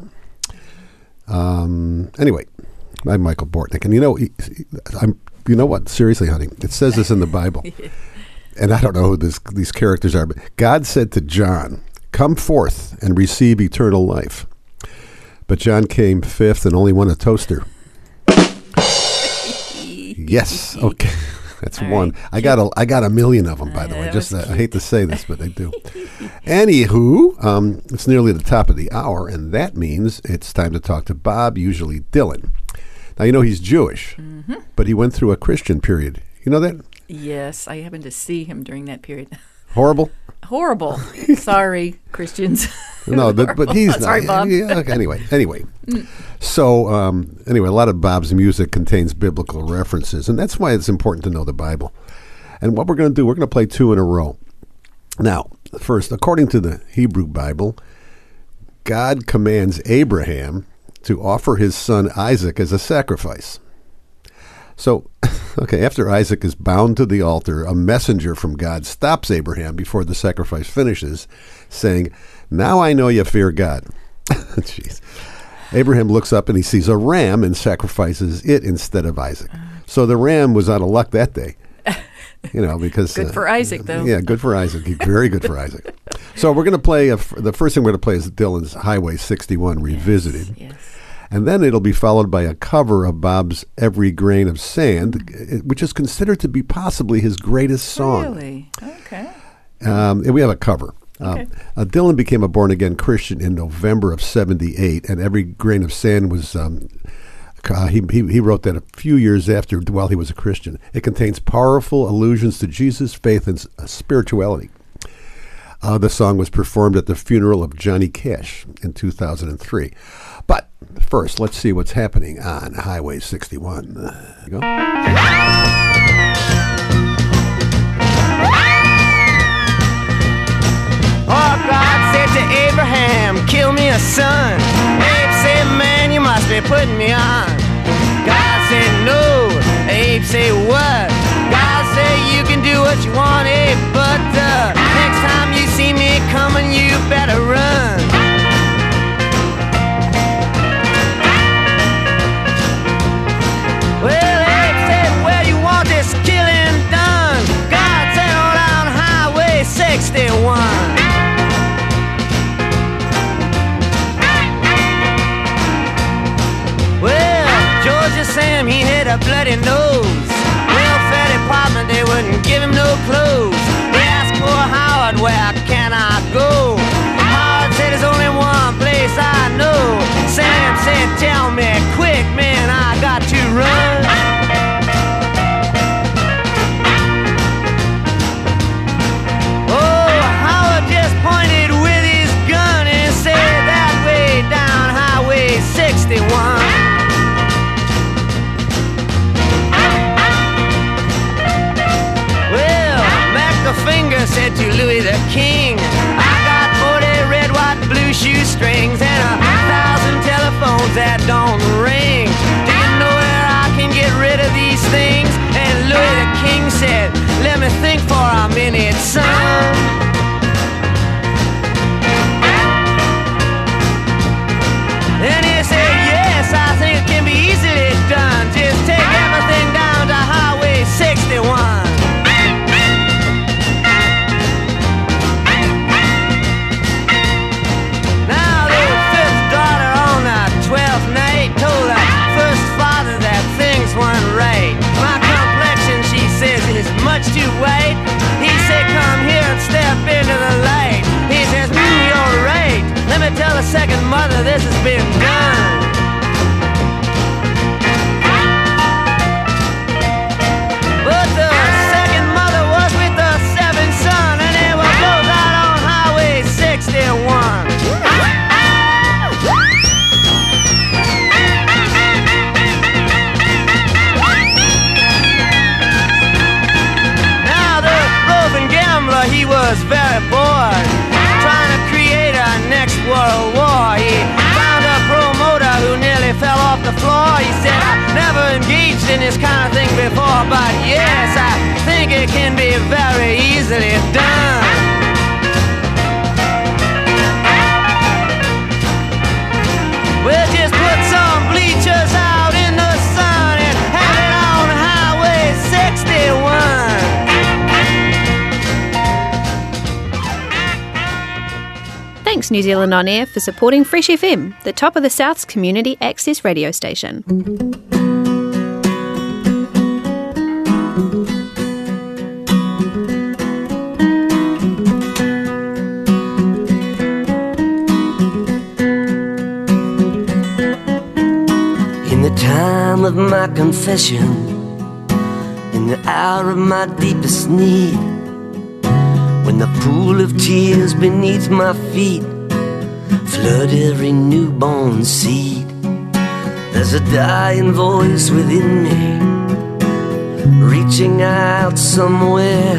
Um, anyway, I'm Michael Bortnick, and you know, I'm. You know what? Seriously, honey, it says this in the Bible, and I don't know who this, these characters are, but God said to John, "Come forth and receive eternal life." But John came fifth and only won a toaster. Yes, okay, that's All one. Right. I got a, I got a million of them, by the uh, way. Just uh, I hate to say this, but I do. Anywho, um, it's nearly the top of the hour, and that means it's time to talk to Bob, usually Dylan. Now, you know he's Jewish, mm-hmm. but he went through a Christian period. You know that? Yes, I happened to see him during that period. Horrible? Horrible. Sorry, Christians. No, but, but he's Sorry, not. Bob. Yeah, okay, anyway, anyway. So, um, anyway, a lot of Bob's music contains biblical references, and that's why it's important to know the Bible. And what we're going to do, we're going to play two in a row. Now, first, according to the Hebrew Bible, God commands Abraham to offer his son Isaac as a sacrifice. So, okay, after Isaac is bound to the altar, a messenger from God stops Abraham before the sacrifice finishes, saying, "Now I know you fear God." Jeez. Abraham looks up and he sees a ram and sacrifices it instead of Isaac. So the ram was out of luck that day. You know, because good for uh, Isaac, though. Yeah, good for Isaac. Very good for Isaac. So we're going to play. A, the first thing we're going to play is Dylan's Highway sixty-one Revisited. Yes, yes. And then it'll be followed by a cover of Bob's Every Grain of Sand, which is considered to be possibly his greatest song. Really? Okay. Um, and we have a cover. Okay. Um, uh, Dylan became a born-again Christian in November of seventy-eight, and Every Grain of Sand was, um, uh, he, he, he wrote that a few years after, while he was a Christian. It contains powerful allusions to Jesus' faith and uh, spirituality. Uh, the song was performed at the funeral of Johnny Cash in two thousand three. But first, let's see what's happening on Highway sixty-one. Uh, you go. Oh, God said to Abraham, "Kill me a son." Abe said, "Man, you must be putting me on." God said, "No." Abe said, "What?" God said, "You can do what you want, Abe, but uh, next time you see me coming, you better run." Well, Abe said, "Where you want this killing done?" God said, "On down Highway sixty-one." Well, Georgia Sam, he had a bloody nose. Welfare department, they wouldn't give him no clothes. They asked poor Howard, "Where can I go?" Howard said, "There's only one place I know." Sam said, "Tell me quick, man, I got to run." Oh, Howard just pointed with his gun and said, "That way down Highway sixty-one." Well, Mac the Finger said to Louis the King, "I got forty red, white, blue shoestrings and a thousand telephones that don't ring. Do you know where I can get rid of these things?" And Louis the King said, "Let me think for a minute, son." And he said, "Yes, I think it can be easily done. Just take everything down to was very bored, trying to create a next world war. He found a promoter who nearly fell off the floor. He said, I never engaged in this kind of thing before, but yes, I think it can be very easily done. We'll just put some bleachers out in the sun and have it on Highway sixty-one. Thanks New Zealand On Air for supporting Fresh F M, the top of the South's community access radio station. In the time of my confession, in the hour of my deepest need, when the pool of tears beneath my feet flood every newborn seed, there's a dying voice within me, reaching out somewhere,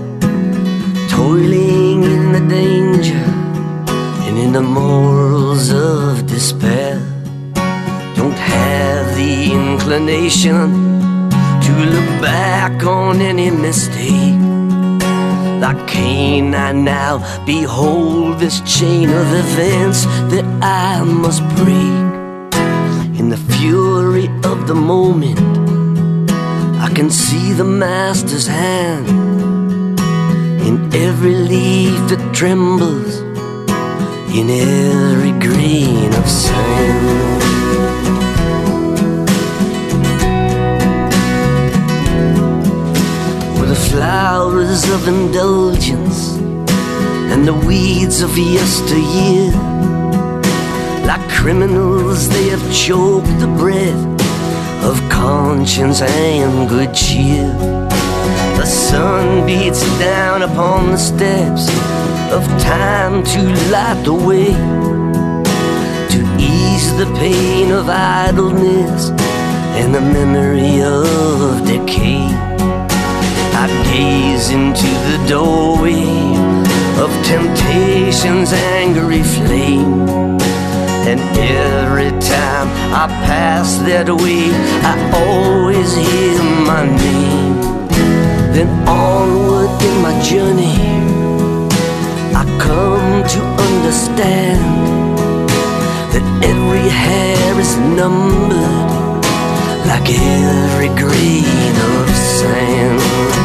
toiling in the danger and in the morals of despair. Don't have the inclination to look back on any mistake. Like Cain, I now behold this chain of events that I must break. In the fury of the moment, I can see the Master's hand in every leaf that trembles, in every grain of sand. The flowers of indulgence and the weeds of yesteryear, like criminals they have choked the breath of conscience and good cheer. The sun beats down upon the steps of time to light the way, to ease the pain of idleness and the memory of decay. I gaze into the doorway of temptation's angry flame, and every time I pass that way, I always hear my name. Then onward in my journey, I come to understand that every hair is numbered, like every grain of sand.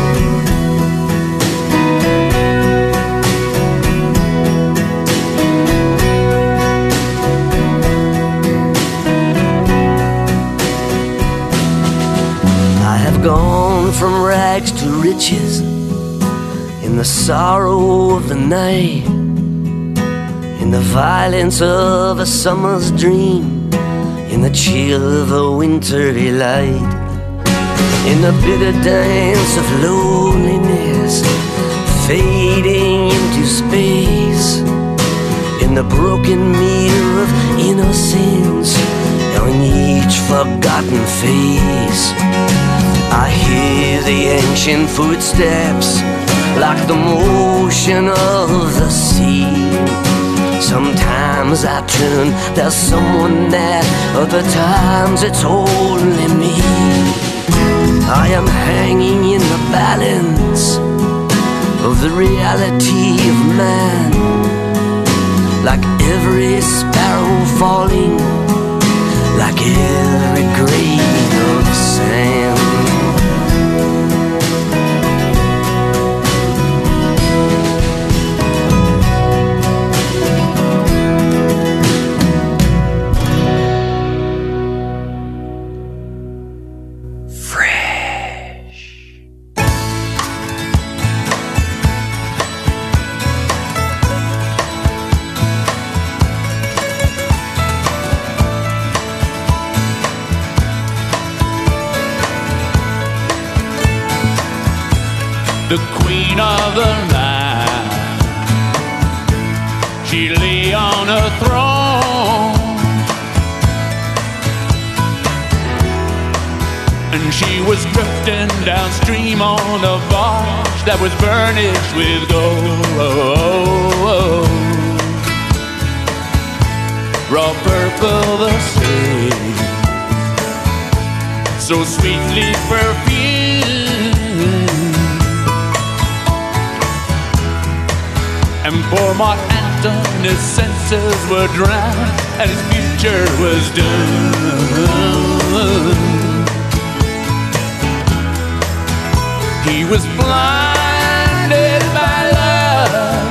Gone from rags to riches in the sorrow of the night, in the violence of a summer's dream, in the chill of a wintry light, in the bitter dance of loneliness fading into space, in the broken mirror of innocence on each forgotten face. I hear the ancient footsteps like the motion of the sea. Sometimes I turn, there's someone there, other times it's only me. I am hanging in the balance of the reality of man, like every sparrow falling, like every grain of sand. The queen of the night, she lay on her throne, and she was drifting downstream on a barge that was burnished with gold. Raw purple the sea, so sweetly perfumed. And poor Mark Antony's senses were drowned, and his future was doomed. He was blinded by love,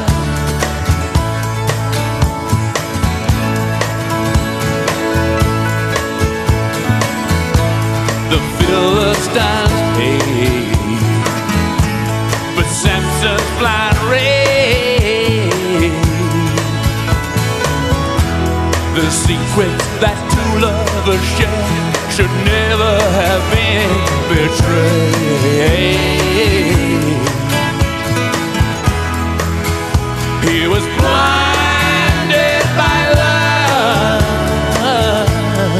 the Philistines paid, but Samson's blind rage, the secrets that two lovers shared should never have been betrayed. He was blinded by love.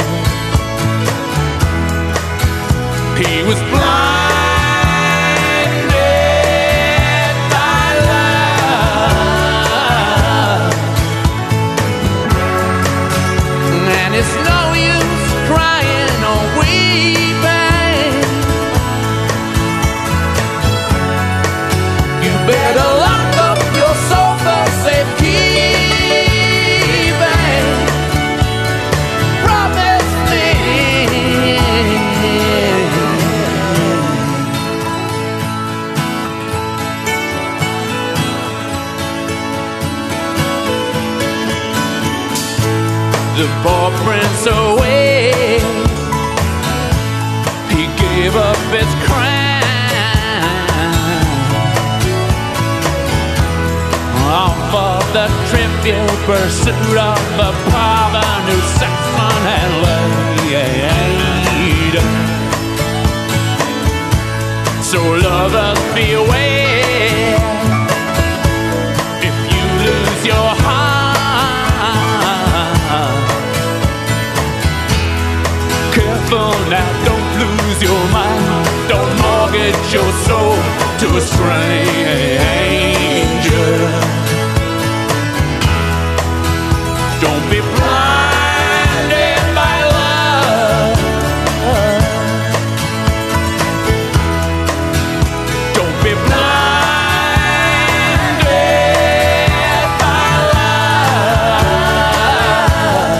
He was blinded by love. And it's no use crying or weeping. You better lock up your soul for safekeeping. Promise me. The poor prince away, he gave up his crown, all for the trivial pursuit of the parvenu Saxon had laid. So lovers beware, if you lose your heart, careful now, don't lose your mind. Don't mortgage your soul to a stranger. Don't be blinded by love. Don't be blinded by love.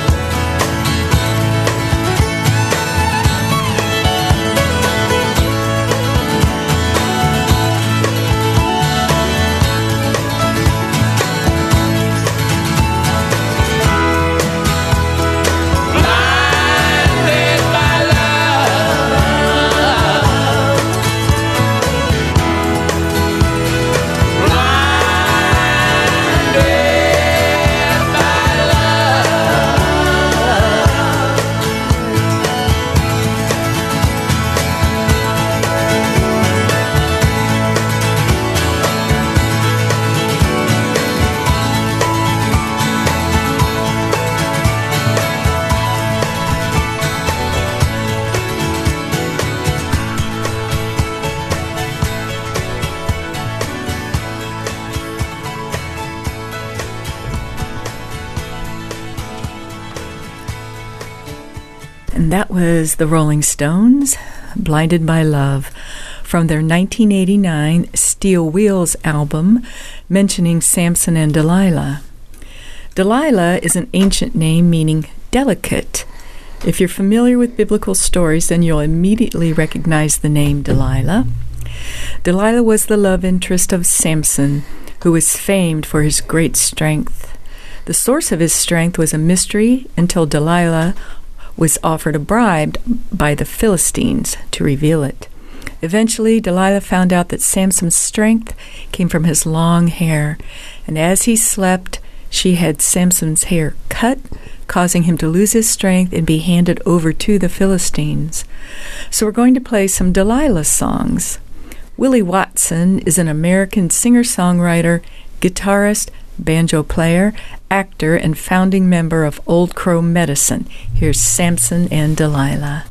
And that was the Rolling Stones, Blinded by Love, from their nineteen eighty-nine Steel Wheels album, mentioning Samson and Delilah. Delilah is an ancient name meaning delicate. If you're familiar with biblical stories, then you'll immediately recognize the name Delilah. Delilah was the love interest of Samson, who was famed for his great strength. The source of his strength was a mystery until Delilah was offered a bribe by the Philistines to reveal it. Eventually, Delilah found out that Samson's strength came from his long hair, and as he slept, she had Samson's hair cut, causing him to lose his strength and be handed over to the Philistines. So we're going to play some Delilah songs. Willie Watson is an American singer-songwriter, guitarist, banjo player, actor, and founding member of Old Crow Medicine. Here's Samson and Delilah.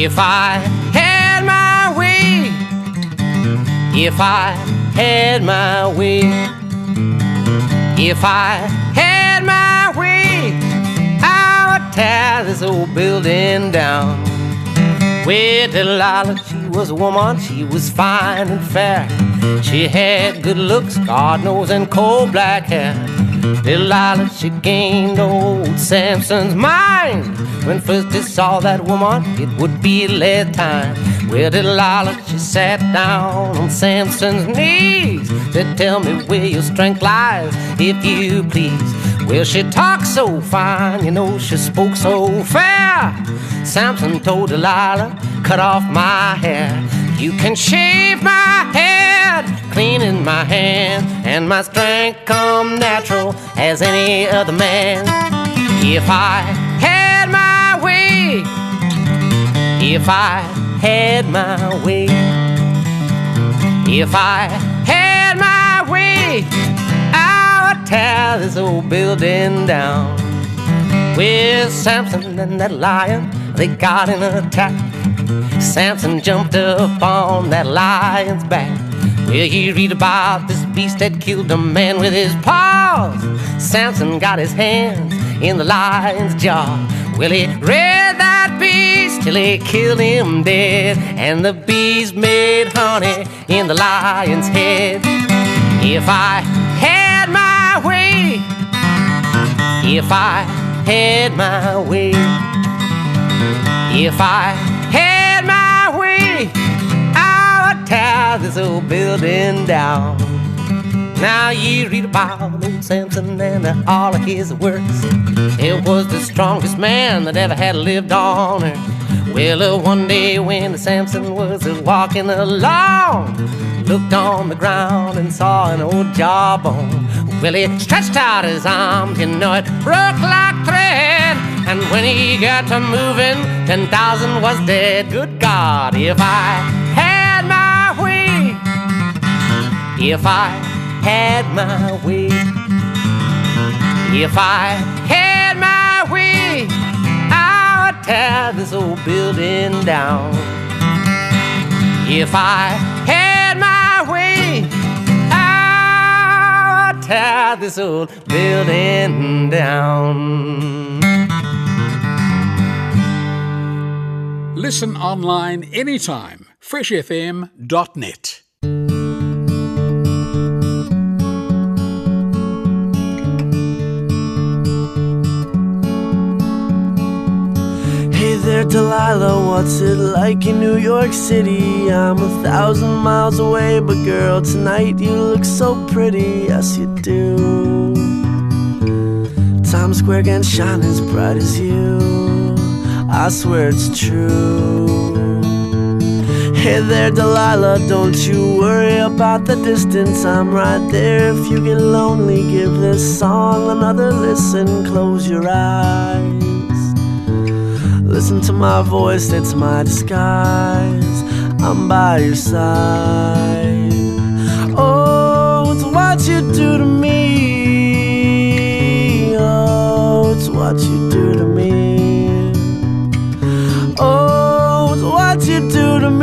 If I had my way, if I had my way, if I had my way, I would tear this old building down. Well, Delilah, she was a woman, she was fine and fair. She had good looks, God knows, and coal black hair. Delilah, she gained old Samson's mind. When first he saw that woman, it would be last time. Well, Delilah, she sat down on Samson's knees. Said, tell me where your strength lies, if you please. Well, she talked so fine, you know, she spoke so fair. Samson told Delilah, cut off my hair. You can shave my head, clean in my hand, and my strength come natural as any other man. If I had my way, if I had my way, if I had my way, I would tear this old building down. Well, Samson and that lion, they got in an attack. Samson jumped up on that lion's back. Well, you read about this beast that killed a man with his paws. Samson got his hands in the lion's jaw. Well, he read that beast till he killed him dead. And the beast made honey in the lion's head. If I had my way, if I had my way, if I had my way, I would tear this old building down. Now you read about old Samson and all of his works. It was the strongest man that ever had lived on earth. Well, uh, one day when Samson was uh, walking along, looked on the ground and saw an old jawbone. Well, he stretched out his arms, you know it broke like thread. And when he got to moving, ten thousand was dead. Good God, if I had my way, if I had my way, if I had my way, I would tear this old building down. If I had my way, I would tear this old building down. Listen online anytime. fresh f m dot net. Hey there, Delilah, what's it like in New York City? I'm a thousand miles away, but girl, tonight you look so pretty, yes you do. Times Square can shine as bright as you, I swear it's true. Hey there, Delilah, don't you worry about the distance, I'm right there. If you get lonely, give this song another listen, close your eyes. Listen to my voice, it's my disguise, I'm by your side. Oh, it's what you do to me, oh, it's what you do to me. Oh, it's what you do to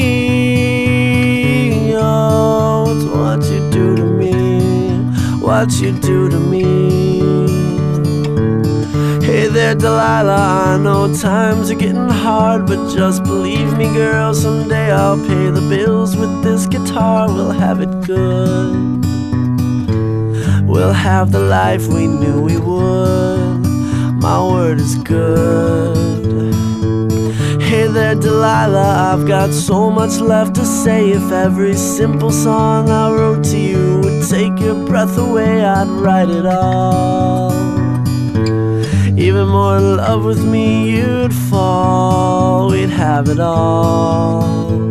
me, oh, it's what you do to me, what you do to me. Hey there, Delilah, I know times are getting hard, but just believe me, girl, someday I'll pay the bills with this guitar. We'll have it good, we'll have the life we knew we would, my word is good. Hey there, Delilah, I've got so much left to say. If every simple song I wrote to you would take your breath away, I'd write it all. Even more in love with me you'd fall, we'd have it all.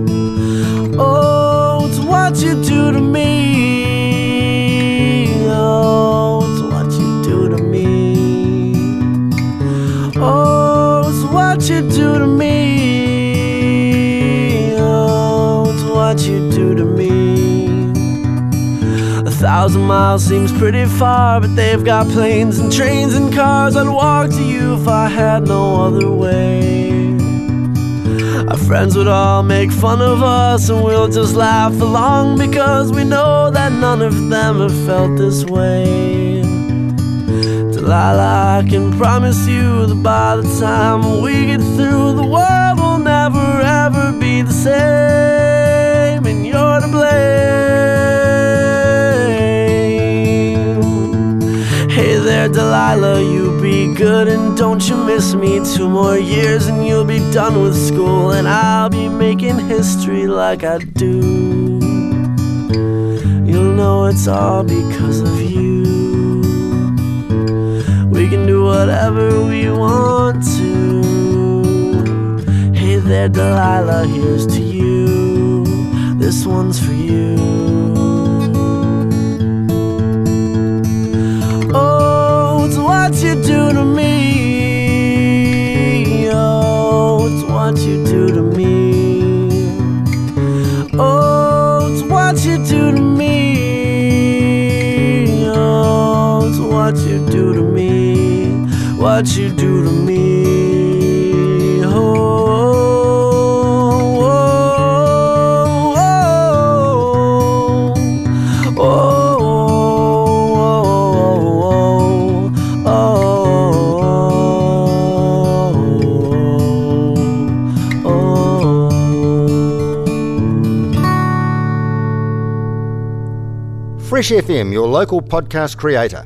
Oh, it's what you do to me, oh, it's what you do to me. Oh, it's what you do to me, oh, it's what you do to me. A thousand miles seems pretty far, but they've got planes and trains and cars. I'd walk to you if I had no other way. Our friends would all make fun of us, and we'll just laugh along because we know that none of them have felt this way. Delilah, I can promise you that by the time we get through, the world will never ever be the same, and you're to blame. Hey there, Delilah, you be good and don't you miss me. Two more years and you'll be done with school, and I'll be making history like I do. You'll know it's all because of you. We can do whatever we want to. Hey there, Delilah, here's to you. This one's for you. Oh, it's what you do to me. Oh, it's what you do to me. Oh, it's what you do to me. Oh, it's what you do to me. What you do to me. Oh, oh, oh, oh, oh, oh, oh. Fresh F M, your local podcast creator.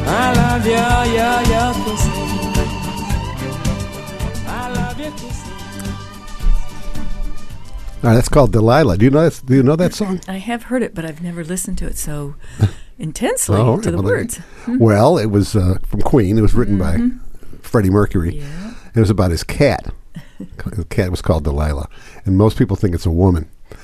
I love your, your, your kissing. I love your kissing. All right, that's called Delilah. Do you know that? Do you know that song? I have heard it, but I've never listened to it so intensely Oh, all right. to the Well, words. there- Well, it was uh, from Queen. It was written Mhm. by Freddie Mercury. It was about his cat. The cat was called Delilah, and most people think it's a woman.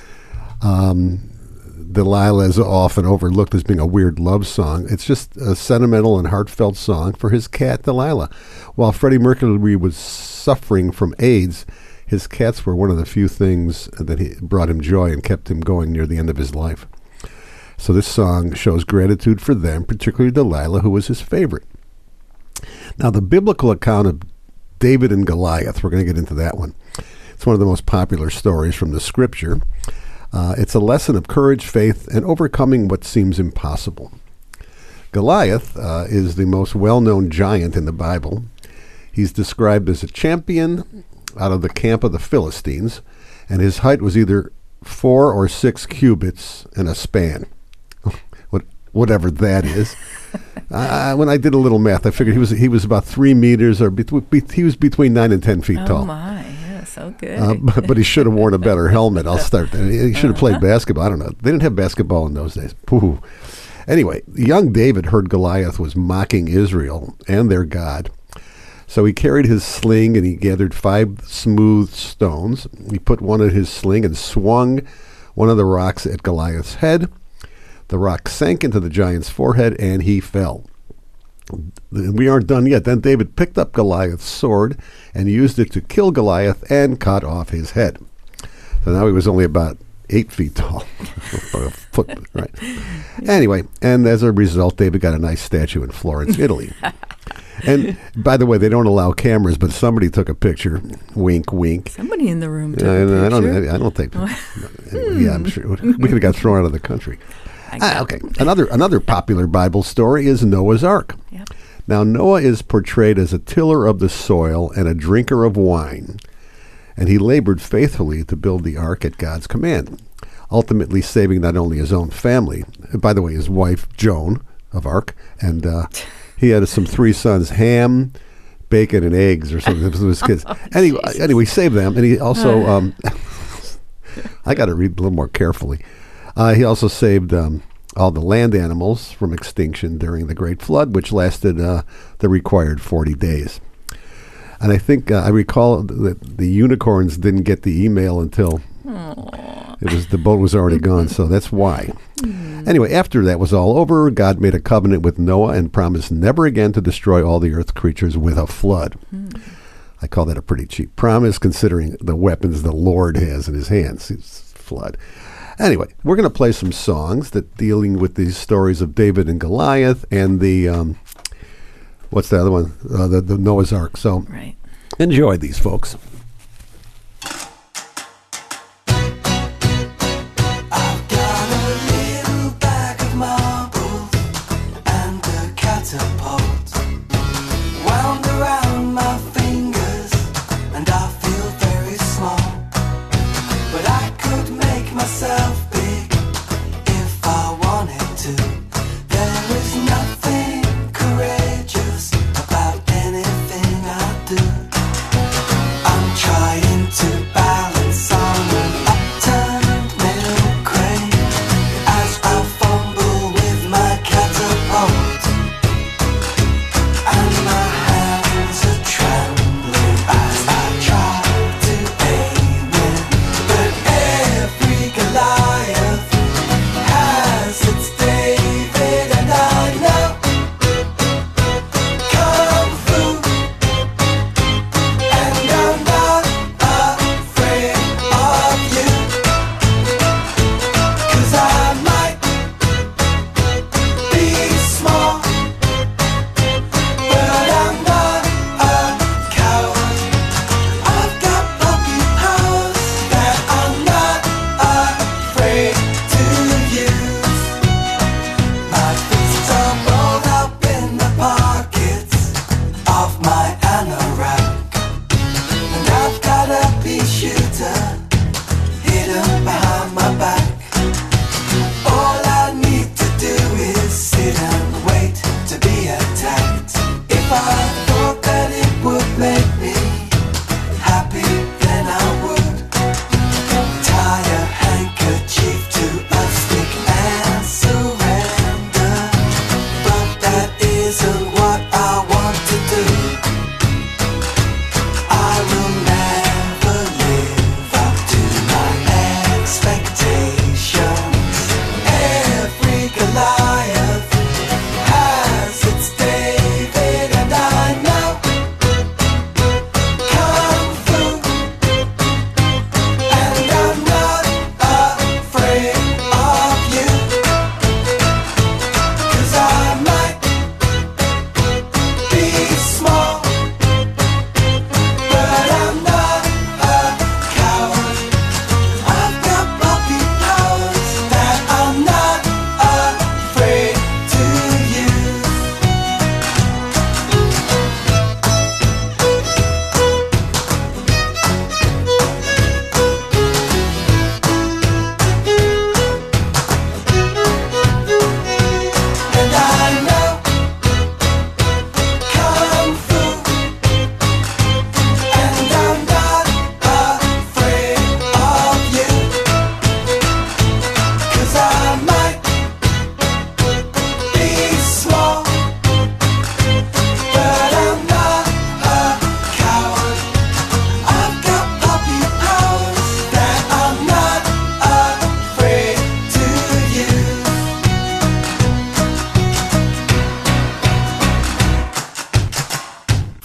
Um, Delilah is often overlooked as being a weird love song. It's just a sentimental and heartfelt song for his cat, Delilah. While Freddie Mercury was suffering from AIDS, his cats were one of the few things that he, brought him joy and kept him going near the end of his life. So this song shows gratitude for them, particularly Delilah, who was his favorite. Now, the biblical account of David and Goliath, we're going to get into that one. It's one of the most popular stories from the scripture. Uh, it's a lesson of courage, faith, and overcoming what seems impossible. Goliath uh, is the most well-known giant in the Bible. He's described as a champion out of the camp of the Philistines, and his height was either four or six cubits and a span. what, whatever that is. I, when I did a little math, I figured he was he was about three meters, or be, be, he was between nine and ten feet Oh tall. my, yeah, so good. Uh, but, but he should have worn a better helmet. I'll start there. He should have played basketball. I don't know. They didn't have basketball in those days. Pooh. Anyway, young David heard Goliath was mocking Israel and their God. So he carried his sling and he gathered five smooth stones. He put one in his sling and swung one of the rocks at Goliath's head. The rock sank into the giant's forehead and he fell. We aren't done yet. Then David picked up Goliath's sword and used it to kill Goliath and cut off his head. So now he was only about eight feet tall. Or a foot, right. Anyway, and as a result, David got a nice statue in Florence, Italy. And by the way, they don't allow cameras, but somebody took a picture. Wink, wink. Somebody in the room took I, a picture. I don't. I don't think. Anyway, yeah, I'm sure we could have got thrown out of the country. Ah, okay. Another another popular Bible story is Noah's Ark. Yep. Now Noah is portrayed as a tiller of the soil and a drinker of wine, and he labored faithfully to build the ark at God's command, ultimately saving not only his own family, by the way, his wife Joan of Ark, and uh, he had some three sons, Ham, bacon, and eggs, or something to his kids. Oh, anyway, Jesus. anyway, he saved them, and he also. Um, I got to read a little more carefully. Uh, he also saved um, all the land animals from extinction during the Great Flood, which lasted uh, the required forty days. And I think uh, I recall that the unicorns didn't get the email until Aww. it was the boat was already gone, so that's why. Mm. Anyway, after that was all over, God made a covenant with Noah and promised never again to destroy all the earth creatures with a flood. Mm. I call that a pretty cheap promise, considering the weapons the Lord has in his hands. It's flood. Anyway, we're going to play some songs that dealing with these stories of David and Goliath and the, um, what's the other one? Uh, the, the Noah's Ark. So right. Enjoy these, folks. Goliath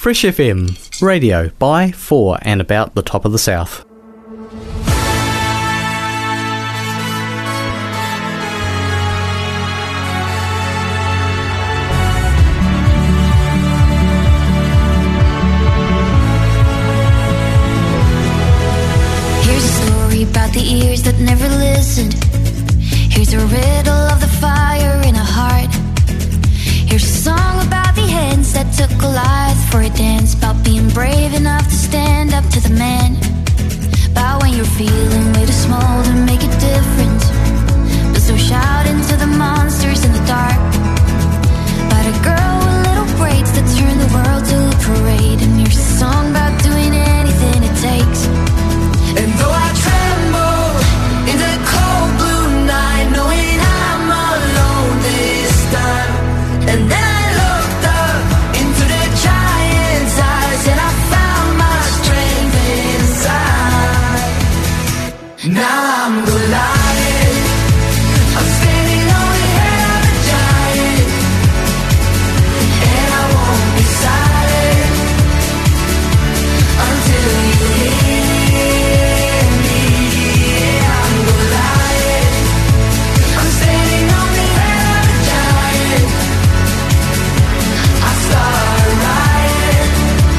Fresh F M, radio by, for and about the top of the South. Here's a story about the ears that never listened. Here's a riddle of the fire in a heart. Here's a song about the hands that took Goliath for a dance. About being brave enough to stand up to the man. About when you're feeling way too small to make a difference, but still shouting to the monsters in the dark. About a girl with little braids that turned the world to a parade. And here's a song about doing anything it takes. And though I tremble in the cold blue night, knowing I'm alone this time. And then I looked up into the giant's eyes, and I found my strength inside. Now I'm Goliath. I'm standing on the head of a giant, and I won't be silent until you hear me. Yeah, I'm Goliath. I'm standing on the head of a giant. I start a riot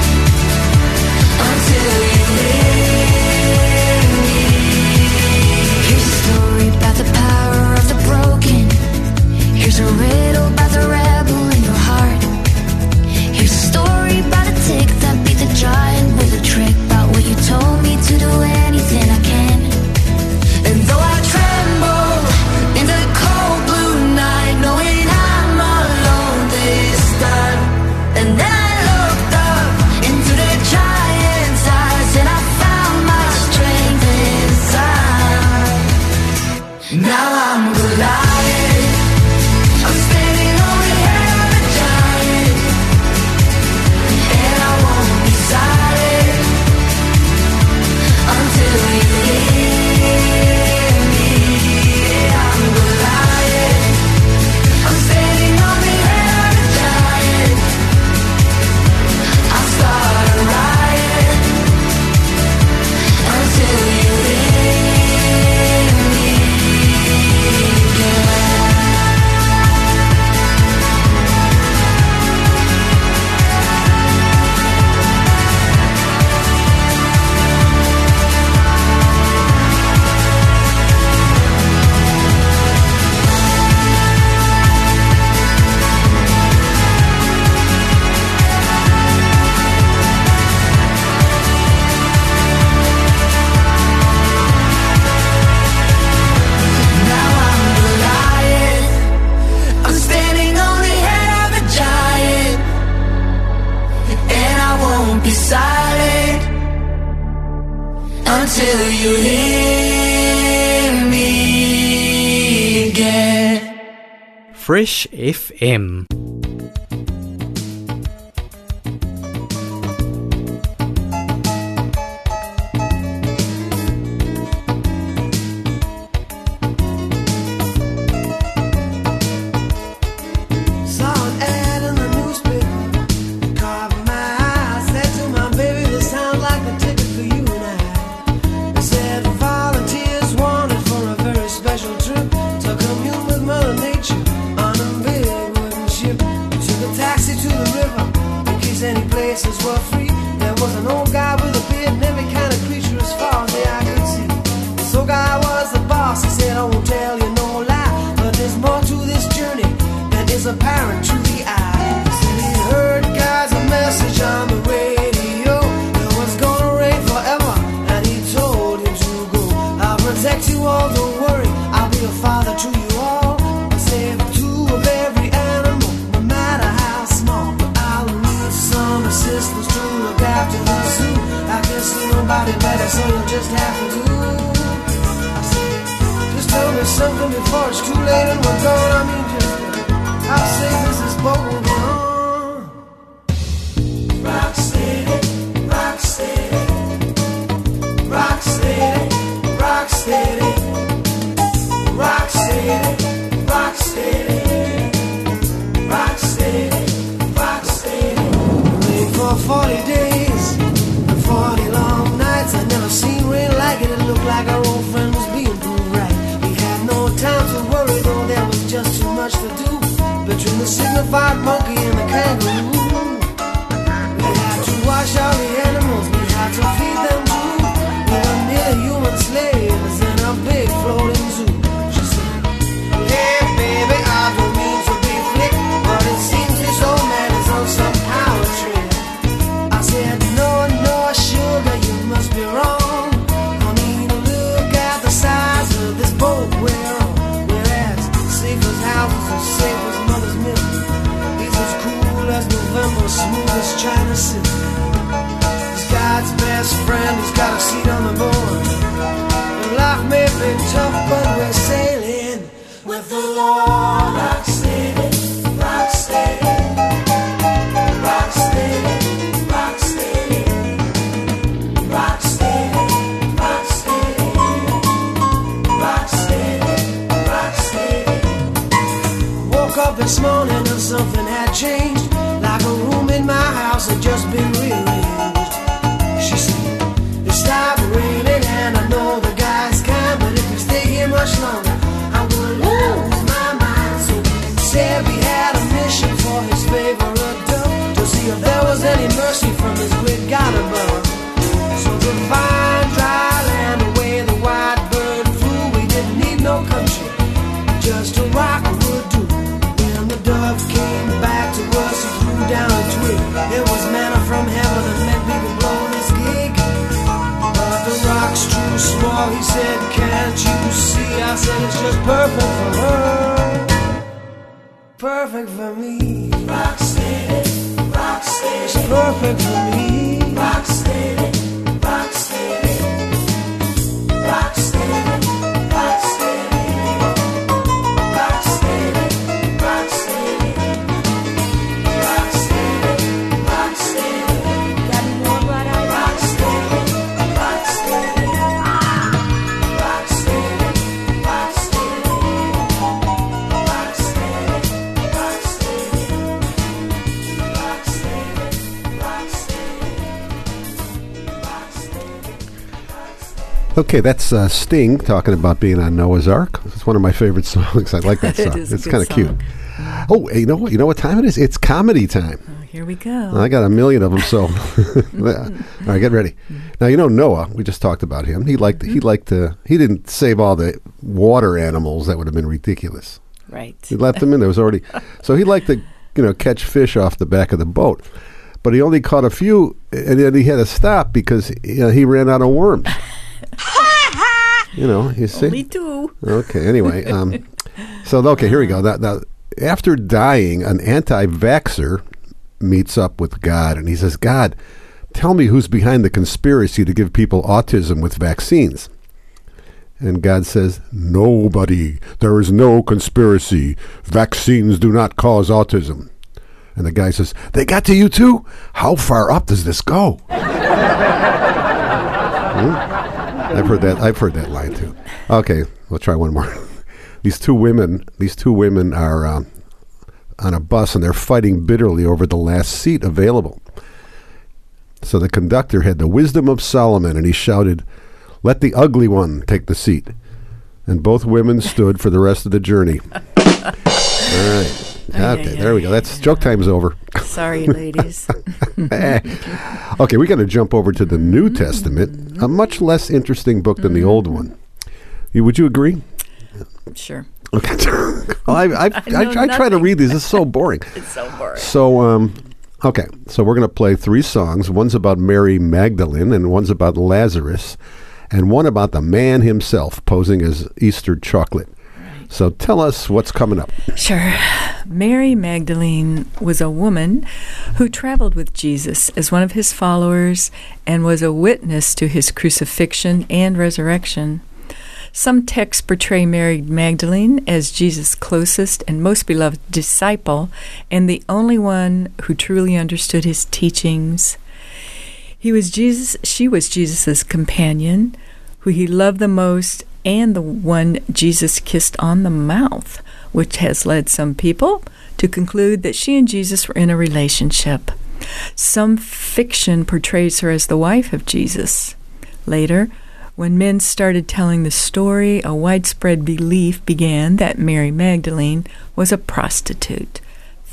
until you hear me. Here's a story about the power of the broken. Here's a riddle about the rebel in your heart. Here's a story about a tick that beat the giant with a trick. About what you told me to do anything I can. And though I tremble in the cold blue night, knowing I'm alone this time. And then I looked up into the giant's eyes, and I found my strength inside. Now I'm Goliath. I'm standing on the head of a giant, and I won't be silent until you hear me. Yeah, I'm Goliath. I'm standing on the head of a giant. I'll start a riot until you hear me. Yeah. Now I'm Goliath. I'm standing on the head of a giant, and I won't be silent until you hear me again. Fresh F M. Saw an ad in the newspaper, caught my eye. Said to my baby, this sounds like a ticket for you and I. It said volunteers wanted for a very special trip to commune with Mother Nature on a big wooden ship. Took a taxi to the river in case any places were free. There was an old guy with a beard and every kind of creature as far as the eye could see. This old guy was the boss. He said, I won't tell you no lie, but there's more to this journey than is apparent to the eye. He said he heard God's message on the radio. It was gonna rain forever, and he told him to go. I'll protect you all, don't worry. I'll be a father to you all. I'll save two of every animal, no matter how small. But I'll need some assistance to look after the zoo. I can't see nobody better, so you'll just have to do. I said, just tell me something before it's too late and we're gone. I mean, just how safe is this boat will be on? Rock steady, rock steady, rock steady, rock steady, rock steady, rock steady, rock steady, rock steady. Wait for signified monkey and the kangaroo. We had to wash all the animals, we had to feed them too. We were nearly human slaves in a big floating zoo. She said, hey baby, I don't mean to be flick, but it seems this old man is on some power trip. I said, no, no, sugar, you must be wrong. I mean, look at the size of this boat we're on. We're as safe as houses, as safe as mother's milk. He's as cool as November, smooth as China silk. He's God's best friend, he's got a seat on the board. And life may be tough, but we're sailing with the Lord. Rock steady, rock steady, rock steady, rock steady, rock steady, rock steady, rock steady, rock steady. Woke up this morning and something had changed, like a room in my house had just been rearranged. She said, it stopped raining and I know the guy's kind, but if we stay here much longer, I'm gonna lose my mind. So he said we had a mission for his favorite dove, to see if there was any mercy from his great God above. So to find dry land away the white bird flew, we didn't need no country, just a rock would do. When the dove came back to us, he threw down a twig. It was manna from heaven that meant we could blow this gig. But the rock's too small, he said, can't you see? I said, it's just perfect for her, perfect for me. Rock steady, rock steady, it's perfect for me. Rock steady, rock steady, rock steady, rock steady, rock steady, rock steady, rock steady, rock steady. Got more what I rock steady, rock steady, rock steady, rock steady, rock steady, rock steady, rock steady, rock steady. Okay, that's uh, Sting talking about being on Noah's Ark. It's one of my favorite songs. I like that It song. is a It's good kind of cute. song. Oh, hey, you know what? You know what time it is? It's comedy time. Here we go. I got a million of them, so all right, get ready. Now you know Noah. We just talked about him. He liked. He liked to. He didn't save all the water animals. That would have been ridiculous. Right. He left them in. There was already. So he liked to, you know, catch fish off the back of the boat, but he only caught a few, and then he had to stop because you know, he ran out of worms. You know, you see. Only two. Okay. Anyway, um, so okay, here we go. Now, now, after dying, an anti-vaxxer meets up with God, and he says, "God, tell me who's behind the conspiracy to give people autism with vaccines." And God says, "Nobody. There is no conspiracy. Vaccines do not cause autism." And the guy says, "They got to you too? How far up does this go?" Hmm? I've heard that. I've heard that line too. Okay, we'll try one more. These two women. These two women are um, on a bus, and they're fighting bitterly over the last seat available. So the conductor had the wisdom of Solomon, and he shouted, "Let the ugly one take the seat." And both women stood for the rest of the journey. All right. Okay, there we go. That's joke time's over. Sorry, ladies. Okay, we're going to jump over to the New Testament, a much less interesting book than the old one. You, would you agree? Sure. Okay. Well, I, I, I, I, I try to read these. It's so boring. It's so boring. So, um, okay. So we're going to play three songs. One's about Mary Magdalene, and one's about Lazarus, and one about the man himself posing as Easter chocolate. So tell us what's coming up. Sure. Mary Magdalene was a woman who traveled with Jesus as one of his followers and was a witness to his crucifixion and resurrection. Some texts portray Mary Magdalene as Jesus' closest and most beloved disciple and the only one who truly understood his teachings. He was Jesus, she was Jesus' companion, who he loved the most, and the one Jesus kissed on the mouth, which has led some people to conclude that she and Jesus were in a relationship. Some fiction portrays her as the wife of Jesus. Later, when men started telling the story, a widespread belief began that Mary Magdalene was a prostitute.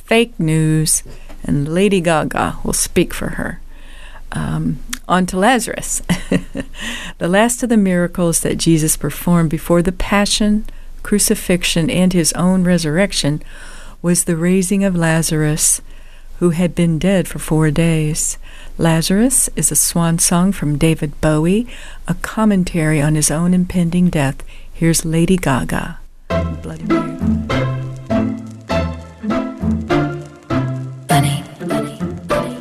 fake news, and Lady Gaga will speak for her. Um, on to Lazarus. The last of the miracles that Jesus performed before the passion, crucifixion, and his own resurrection was the raising of Lazarus, who had been dead for four days. Lazarus is a swan song from David Bowie, a commentary on his own impending death. Here's Lady Gaga. Bloody Mary. Bunny, bunny, bunny,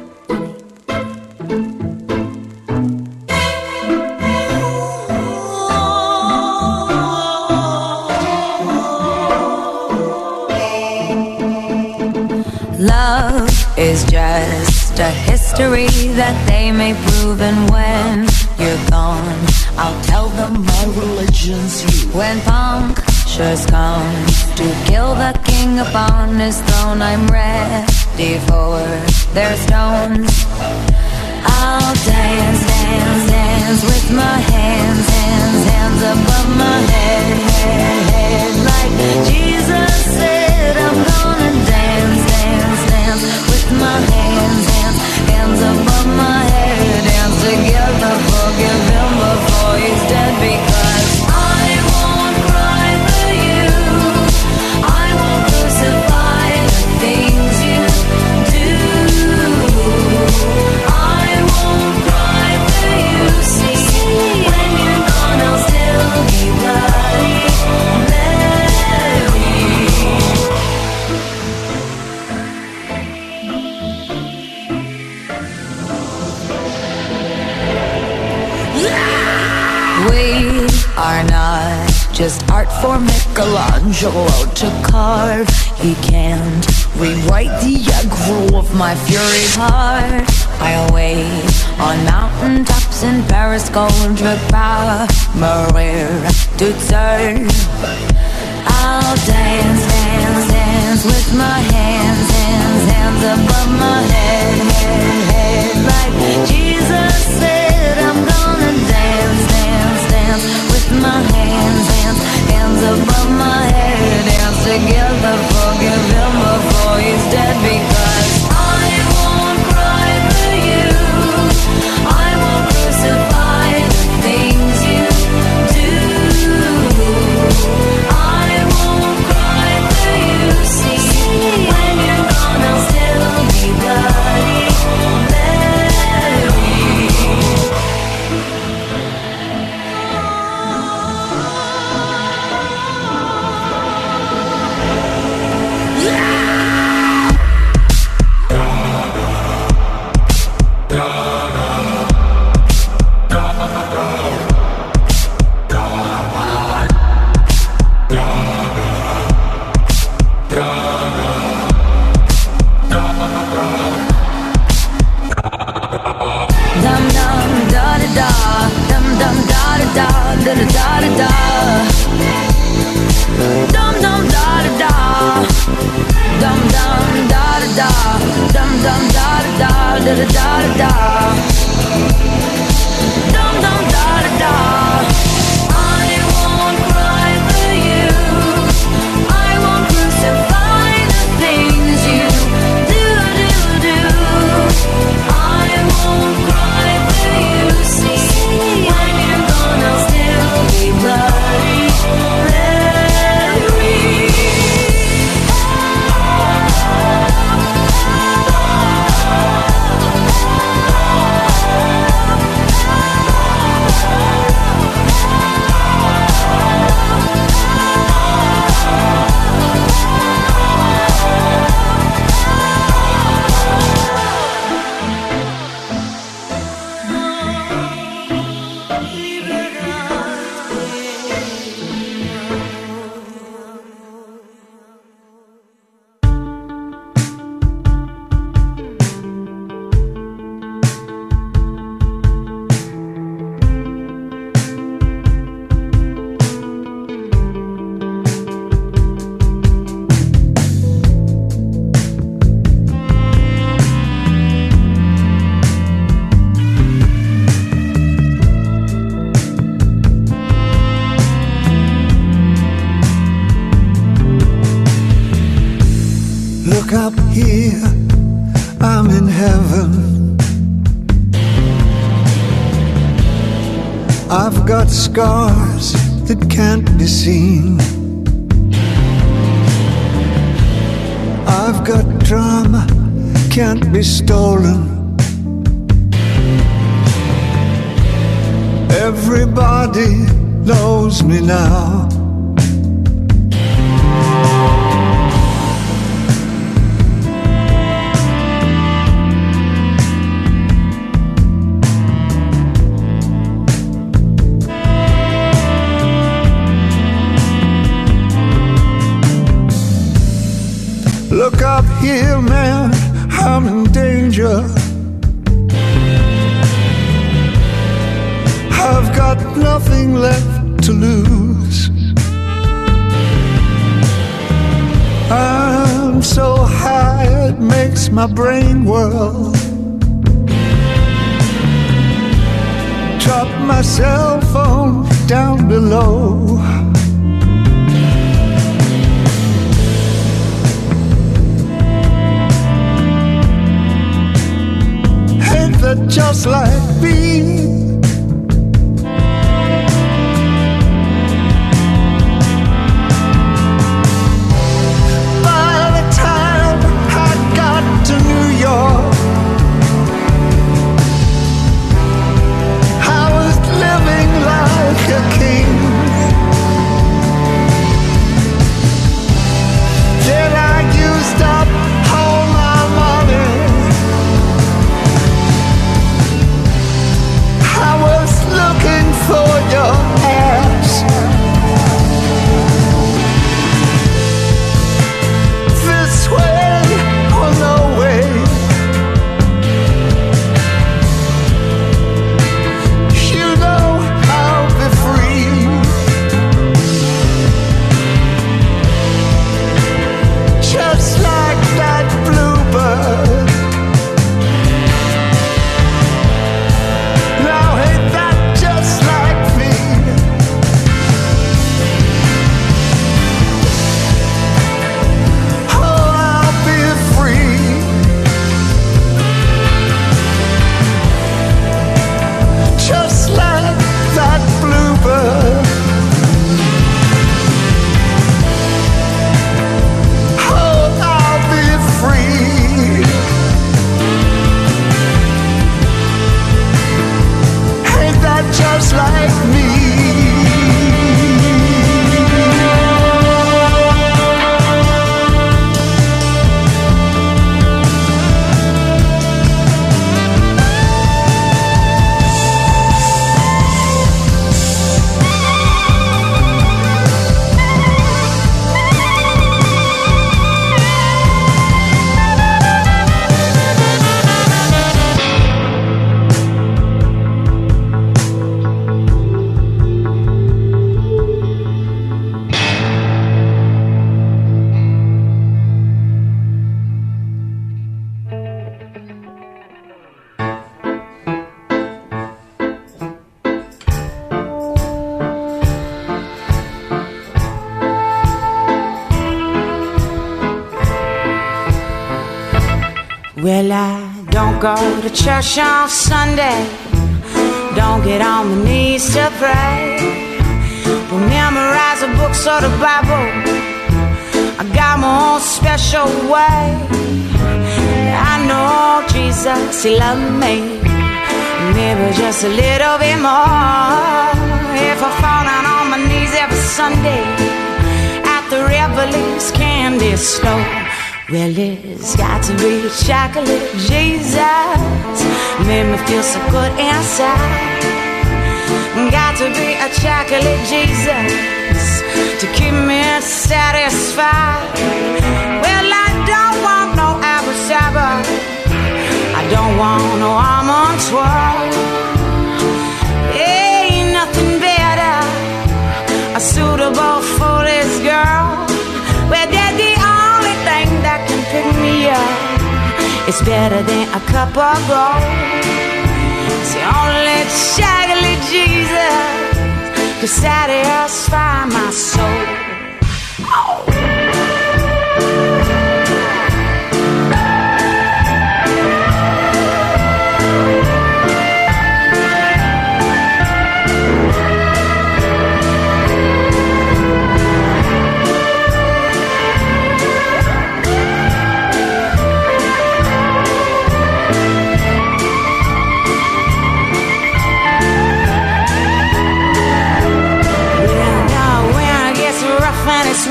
Love is just a history that they may prove, and when you're gone, I'll tell them my religion's you. When punctures come to kill the king upon his throne, I'm ready for their stones. I'll dance, dance, dance with my hands, hands, hands above my head, head, head. Like Jesus said, I'm gonna dance, dance, dance with my hands, hands, hands above my head. Dance together, forgive him before he's dead, because I won't cry for you. I won't crucify the things you do. I won't cry for you. See, when you're gone, I'll still be bloody Mary. We are not just art for Michelangelo to carve. He can't rewrite the aggro of my fury heart. I'll wait on mountaintops in Paris, contre pas mourir toute seule. I'll dance, dance, dance with my hands, hands, hands above my head, head, head. Like Jesus said, I'm gonna dance, dance, dance with my hands, hands, hands above my head. Dance together, forgive him before he's dead, because I won't cry for you. I won't crucify the things you do. I won't cry for you. See, when you're gone, I'll still be bloody Mary. Look up here, I'm in heaven. I've got scars that can't be seen. I've got drama, can't be stolen. Everybody knows me now. Look up here, man, I'm in danger. I've got nothing left to lose. I'm so high it makes my brain whirl. Drop my cell phone down below. That just like me. By the time I got to New York, I was living like a king. Then I used up all my money. I was looking for your ass. This way or no way. You know I'll be free. Just like that bluebird. Just like me. Well, I don't go to church on Sunday, don't get on my knees to pray, don't memorize the books or the Bible. I got my own special way. I know Jesus, He loved me, maybe just a little bit more. If I fall down on my knees every Sunday at the Revelle's candy store, well, it's got to be chocolate Jesus, made me feel so good inside. Got to be a chocolate Jesus to keep me satisfied. Well, I don't want no apple cider, I don't want no almond twirl. Ain't nothing better, a suitable for this girl. Well, they're the only thing that can pick me up. It's better than a cup of gold. It's the only chocolate Jesus to satisfy my soul. Oh.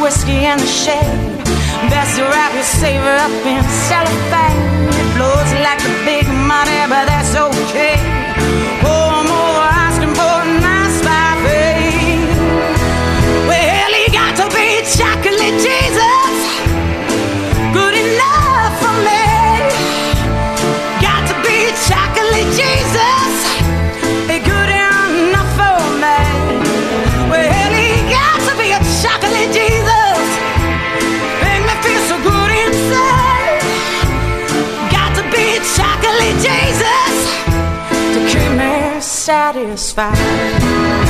whiskey in the shade. Best to wrap your saver up in cellophane. It blows like the big money, but that's okay. Oh, I'm over asking for a nice buffet. Well, he got to be chocolate Jesus, good enough for me. Got to be chocolate Jesus, good enough for me. Well, he got to be a chocolate Jesus, make me feel so good inside. Got to be chocolate Jesus to keep me satisfied.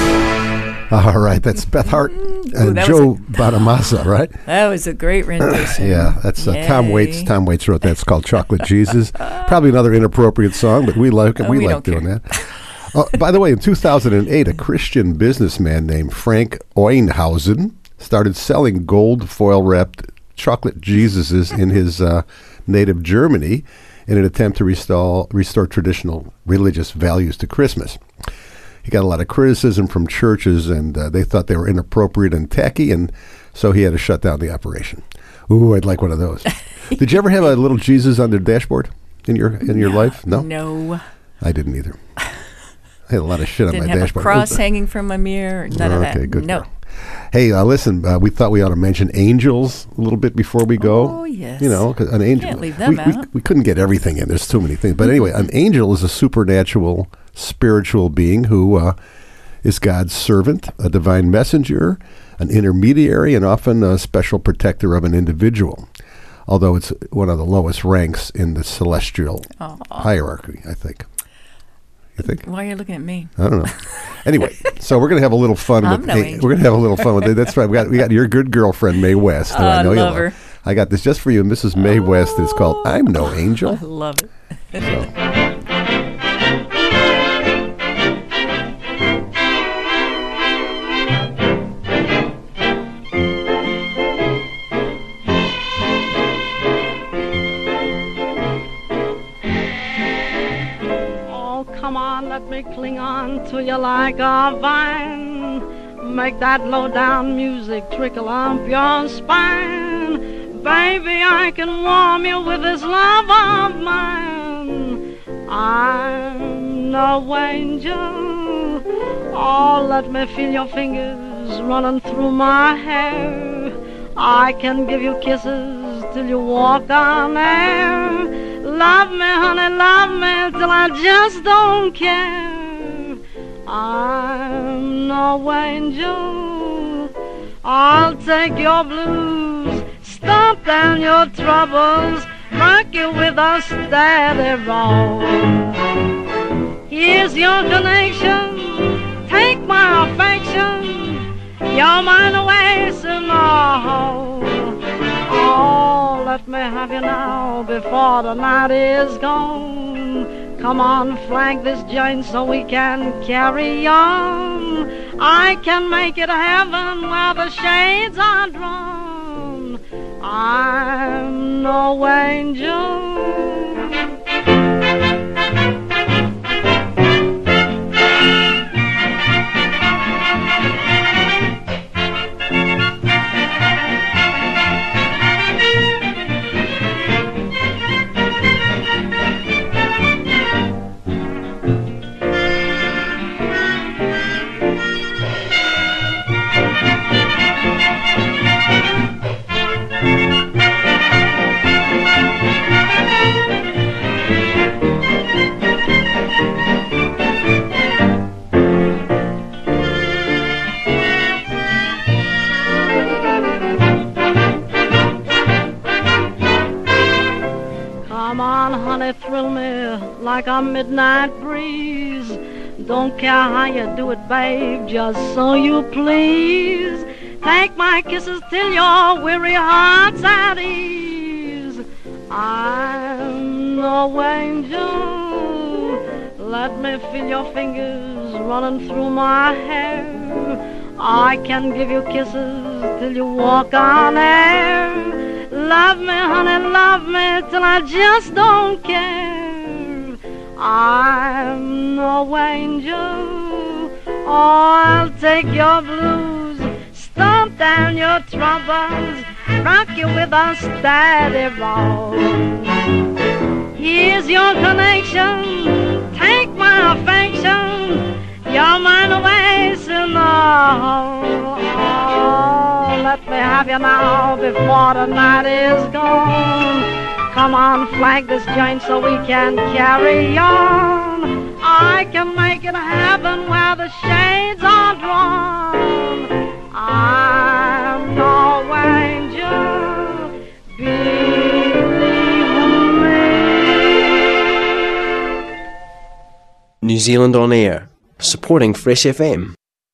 All right, that's Beth Hart and Ooh, Joe Bonamassa, right? That was a great rendition. Yeah, that's uh, Tom Yay. Waits. Tom Waits wrote that. It's called Chocolate Jesus. Probably another inappropriate song, but we like Oh, we, we like don't doing care. that. Uh, by the way, in two thousand eight, a Christian businessman named Frank Oeynhausen started selling gold foil-wrapped chocolate Jesuses in his uh, native Germany in an attempt to restore, restore traditional religious values to Christmas. He got a lot of criticism from churches, and uh, they thought they were inappropriate and tacky, and so he had to shut down the operation. Ooh, I'd like one of those. Did you ever have a little Jesus on the dashboard in your in your No, life? No? No. I didn't either. I had a lot of shit on Didn't my have dashboard. a cross hanging from my mirror. None of Okay, that. good No. girl. Hey, uh, listen, uh, we thought we ought to mention angels a little bit before we go. Oh, yes. You know, 'cause an angel. Can't leave them we, we, out. we couldn't get everything in. There's too many things. But anyway, an angel is a supernatural, spiritual being who uh, is God's servant, a divine messenger, an intermediary, and often a special protector of an individual. Although it's one of the lowest ranks in the celestial Aw. hierarchy, I think. You think? Why are you looking at me? I don't know. Anyway, so we're gonna have a little fun I'm with. no hey, angel. we're gonna have a little fun with it. That's right. We got we got your good girlfriend Mae West, who Oh, I know I you love love. her. I got this just for you, Missus Mae West. It's called "I'm No Angel." I love it. Oh, come on, let me cling on to you like a vine. Make that low-down music trickle up your spine. Baby, I can warm you with this love of mine. I'm no angel. Oh, let me feel your fingers running through my hair. I can give you kisses till you walk on air. Love me, honey, love me till I just don't care. I'm no angel. I'll take your blues, stomp down your troubles, rock you with a steady roll. Here's your connection, take my affection, you're mine away in the hole. Oh, let me have you now before the night is gone. Come on, flank this joint so we can carry on. I can make it heaven where the shades are drawn. I'm no angel. Come on, honey, thrill me like a midnight breeze. Don't care how you do it, babe, just so you please. Take my kisses till your weary heart's at ease. I'm no angel. Let me feel your fingers running through my hair. I can give you kisses till you walk on air. Love me, honey, love me till I just don't care. I'm no angel. Oh, I'll take your blues, stomp down your troubles, rock you with a steady roll. Here's your connection, take my affection, you're mine always in the hole. Oh, let me have you now before the night is gone. Come on, flag this joint so we can carry on. I can make it happen where the shades are drawn. I'm no angel, believe me. New Zealand On Air, supporting Fresh F M.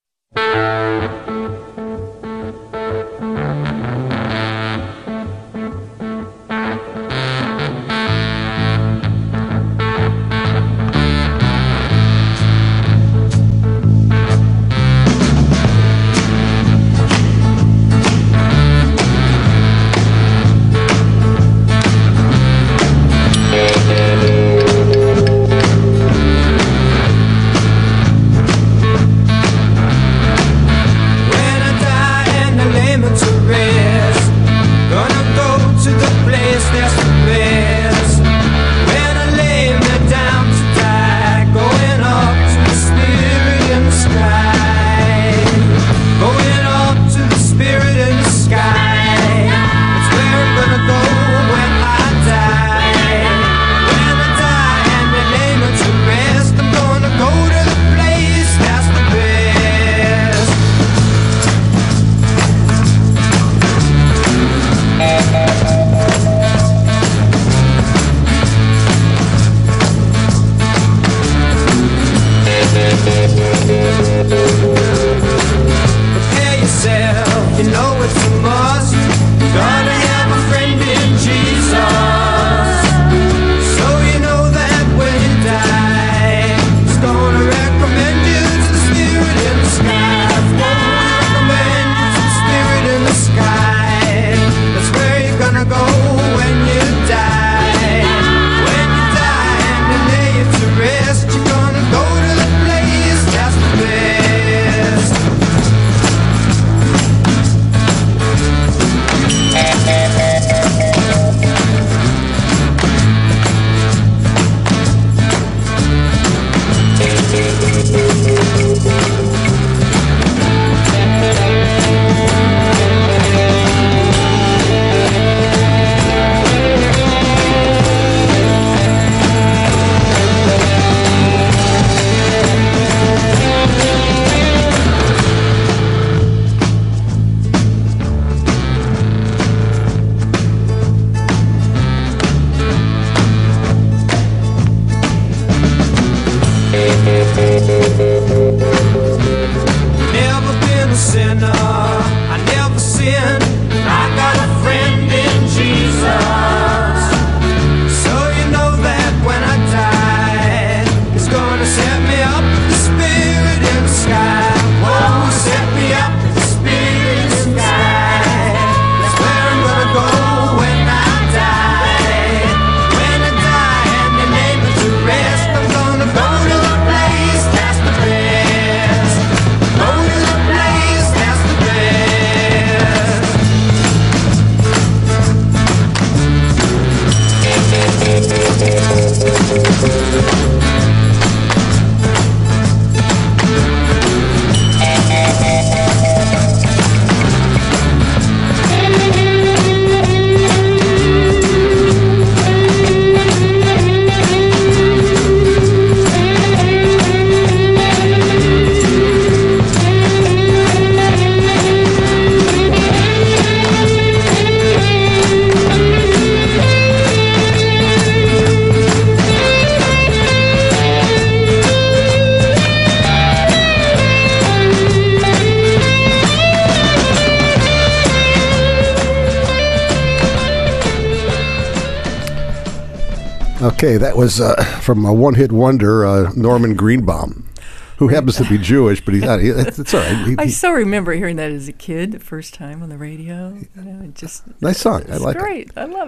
Okay, that was uh, from a one-hit wonder, uh, Norman Greenbaum, who happens to be Jewish, but he's not. He, it's, it's all right. He, I he, still remember hearing that as a kid, the first time on the radio. You know, it just nice song. It's I like great. it. I love it.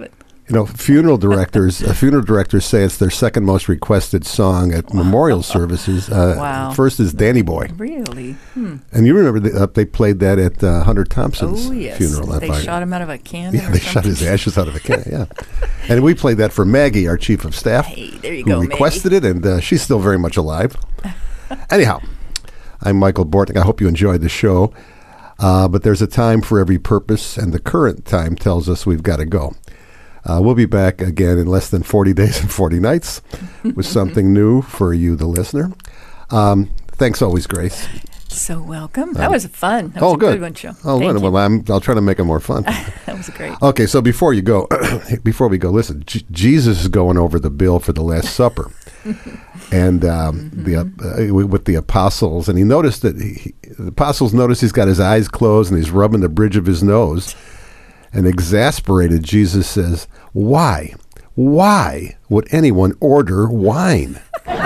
You know, funeral directors, uh, funeral directors say it's their second most requested song at memorial services. Uh, Wow. First is Danny Boy. Really? Hmm. And you remember the, uh, they played that at uh, Hunter Thompson's Oh, yes. funeral. if They I- shot him out of a cannon Yeah, or they shot something? his ashes out of a can. Yeah, and we played that for Maggie, our chief of staff, Hey, there you who go, requested it, and uh, she's still very much alive. Anyhow, I'm Michael Bortnick. I hope you enjoyed the show. Uh, but there's a time for every purpose, and the current time tells us we've got to go. Uh, we'll be back again in less than forty days and forty nights with something new for you, the listener. Um, thanks always, Grace. So welcome. That Um, was fun. That oh, was a good. good one, show. Oh, Thank good. you. Well, I'm, I'll try to make it more fun. That was great. Okay, so before you go, before we go, listen. J- Jesus is going over the bill for the Last Supper, and um, the uh, uh, with the apostles, and he noticed that he, the apostles noticed he's got his eyes closed and he's rubbing the bridge of his nose, and exasperated, Jesus says, "Why, why would anyone order wine?"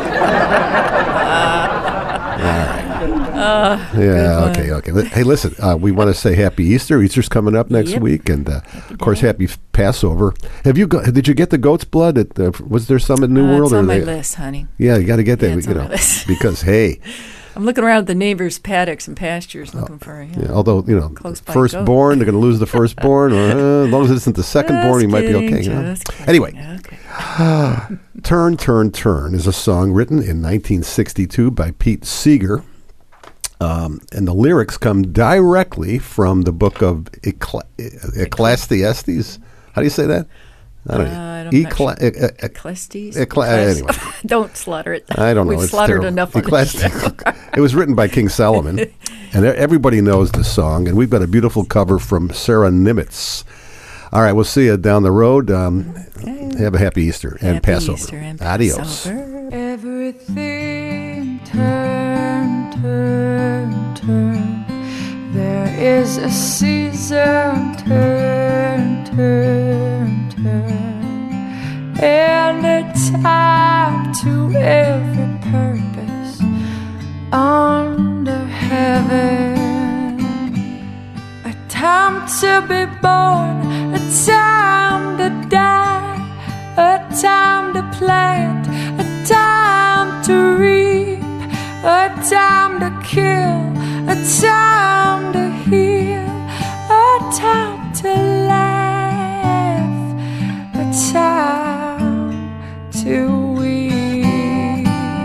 Uh, Yeah, okay, okay. Li- Hey, listen, uh, we want to say Happy Easter. Easter's coming up next Yep. week, and uh, of course, Happy F- Passover. Have you go- Did you get the goat's blood? At the, was there some at New Uh, World? it's or on my they- list, honey. Yeah, you got to get that. Yeah, it's you on know, my list. because hey, I'm looking around the neighbors' paddocks and pastures looking for, you know, yeah, although you know, close by firstborn, they're going to lose the firstborn, or uh, as long as it isn't the secondborn, Just he might be kidding, okay. You know? just kidding. Anyway, Okay. "Turn, Turn, Turn" is a song written in nineteen sixty-two by Pete Seeger. Um, and the lyrics come directly from the book of Eccl- Ecclesiastes. How do you say that? I don't Uh, know. I'm not sure. Eccla- e- e- Ecclesiastes? Eccla- Eccles- anyway. Don't slaughter it. I don't know. We've It's slaughtered terrible. enough on Ecclesi- the show. It was written by King Solomon, and e- everybody knows the song. And we've got a beautiful cover from Sarah Nimitz. All right, we'll see you down the road. Um, Have a happy Easter and Happy Passover. Easter and Adios. Passover. Everything turn, turn, turn. There is a season, turn, turn, turn. And a time to every purpose under heaven. A time to be born, a time to die, a time to plant, a time to reap, a time to kill, a time to heal, a time to laugh, a time to weep.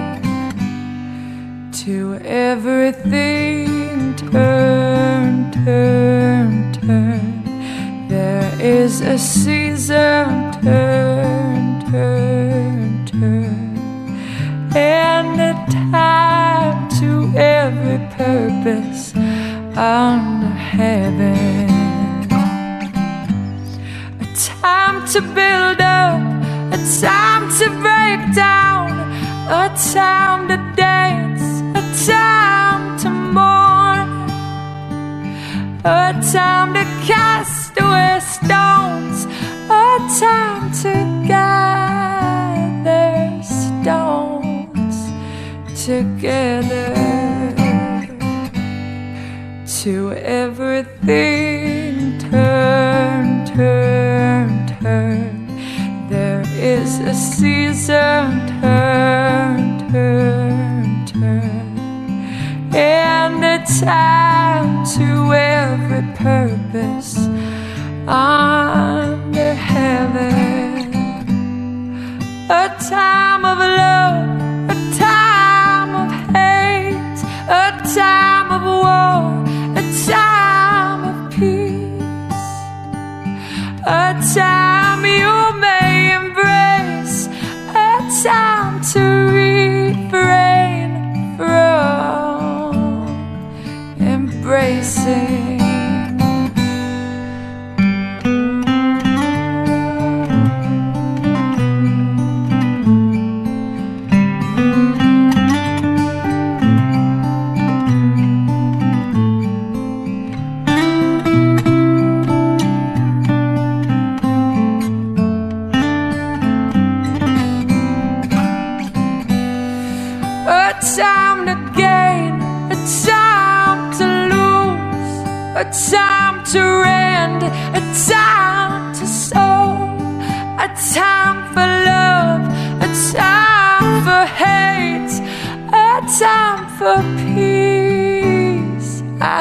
To everything turn, turn, turn. There is a season, turn, turn, turn. And a time to every purpose under heaven. A time to build up, a time to break down, a time to dance, a time to mourn, a time to cast away stones, a time to gather stones together. To everything turn, turn, turn. There is a season, turn, turn, turn. And a time to every purpose under heaven. A time of love, a time of hate, a time of war, a time of peace, a time you may embrace, a time to refrain from embracing.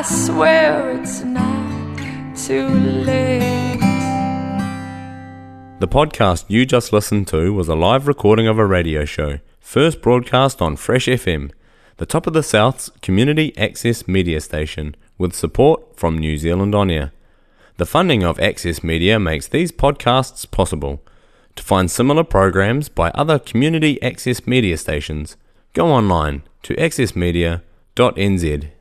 swear it's not too late. The podcast you just listened to was a live recording of a radio show, first broadcast on Fresh F M, the top of the South's community access media station, with support from New Zealand On Air. The funding of Access Media makes these podcasts possible. To find similar programs by other community access media stations, go online to access media dot n z.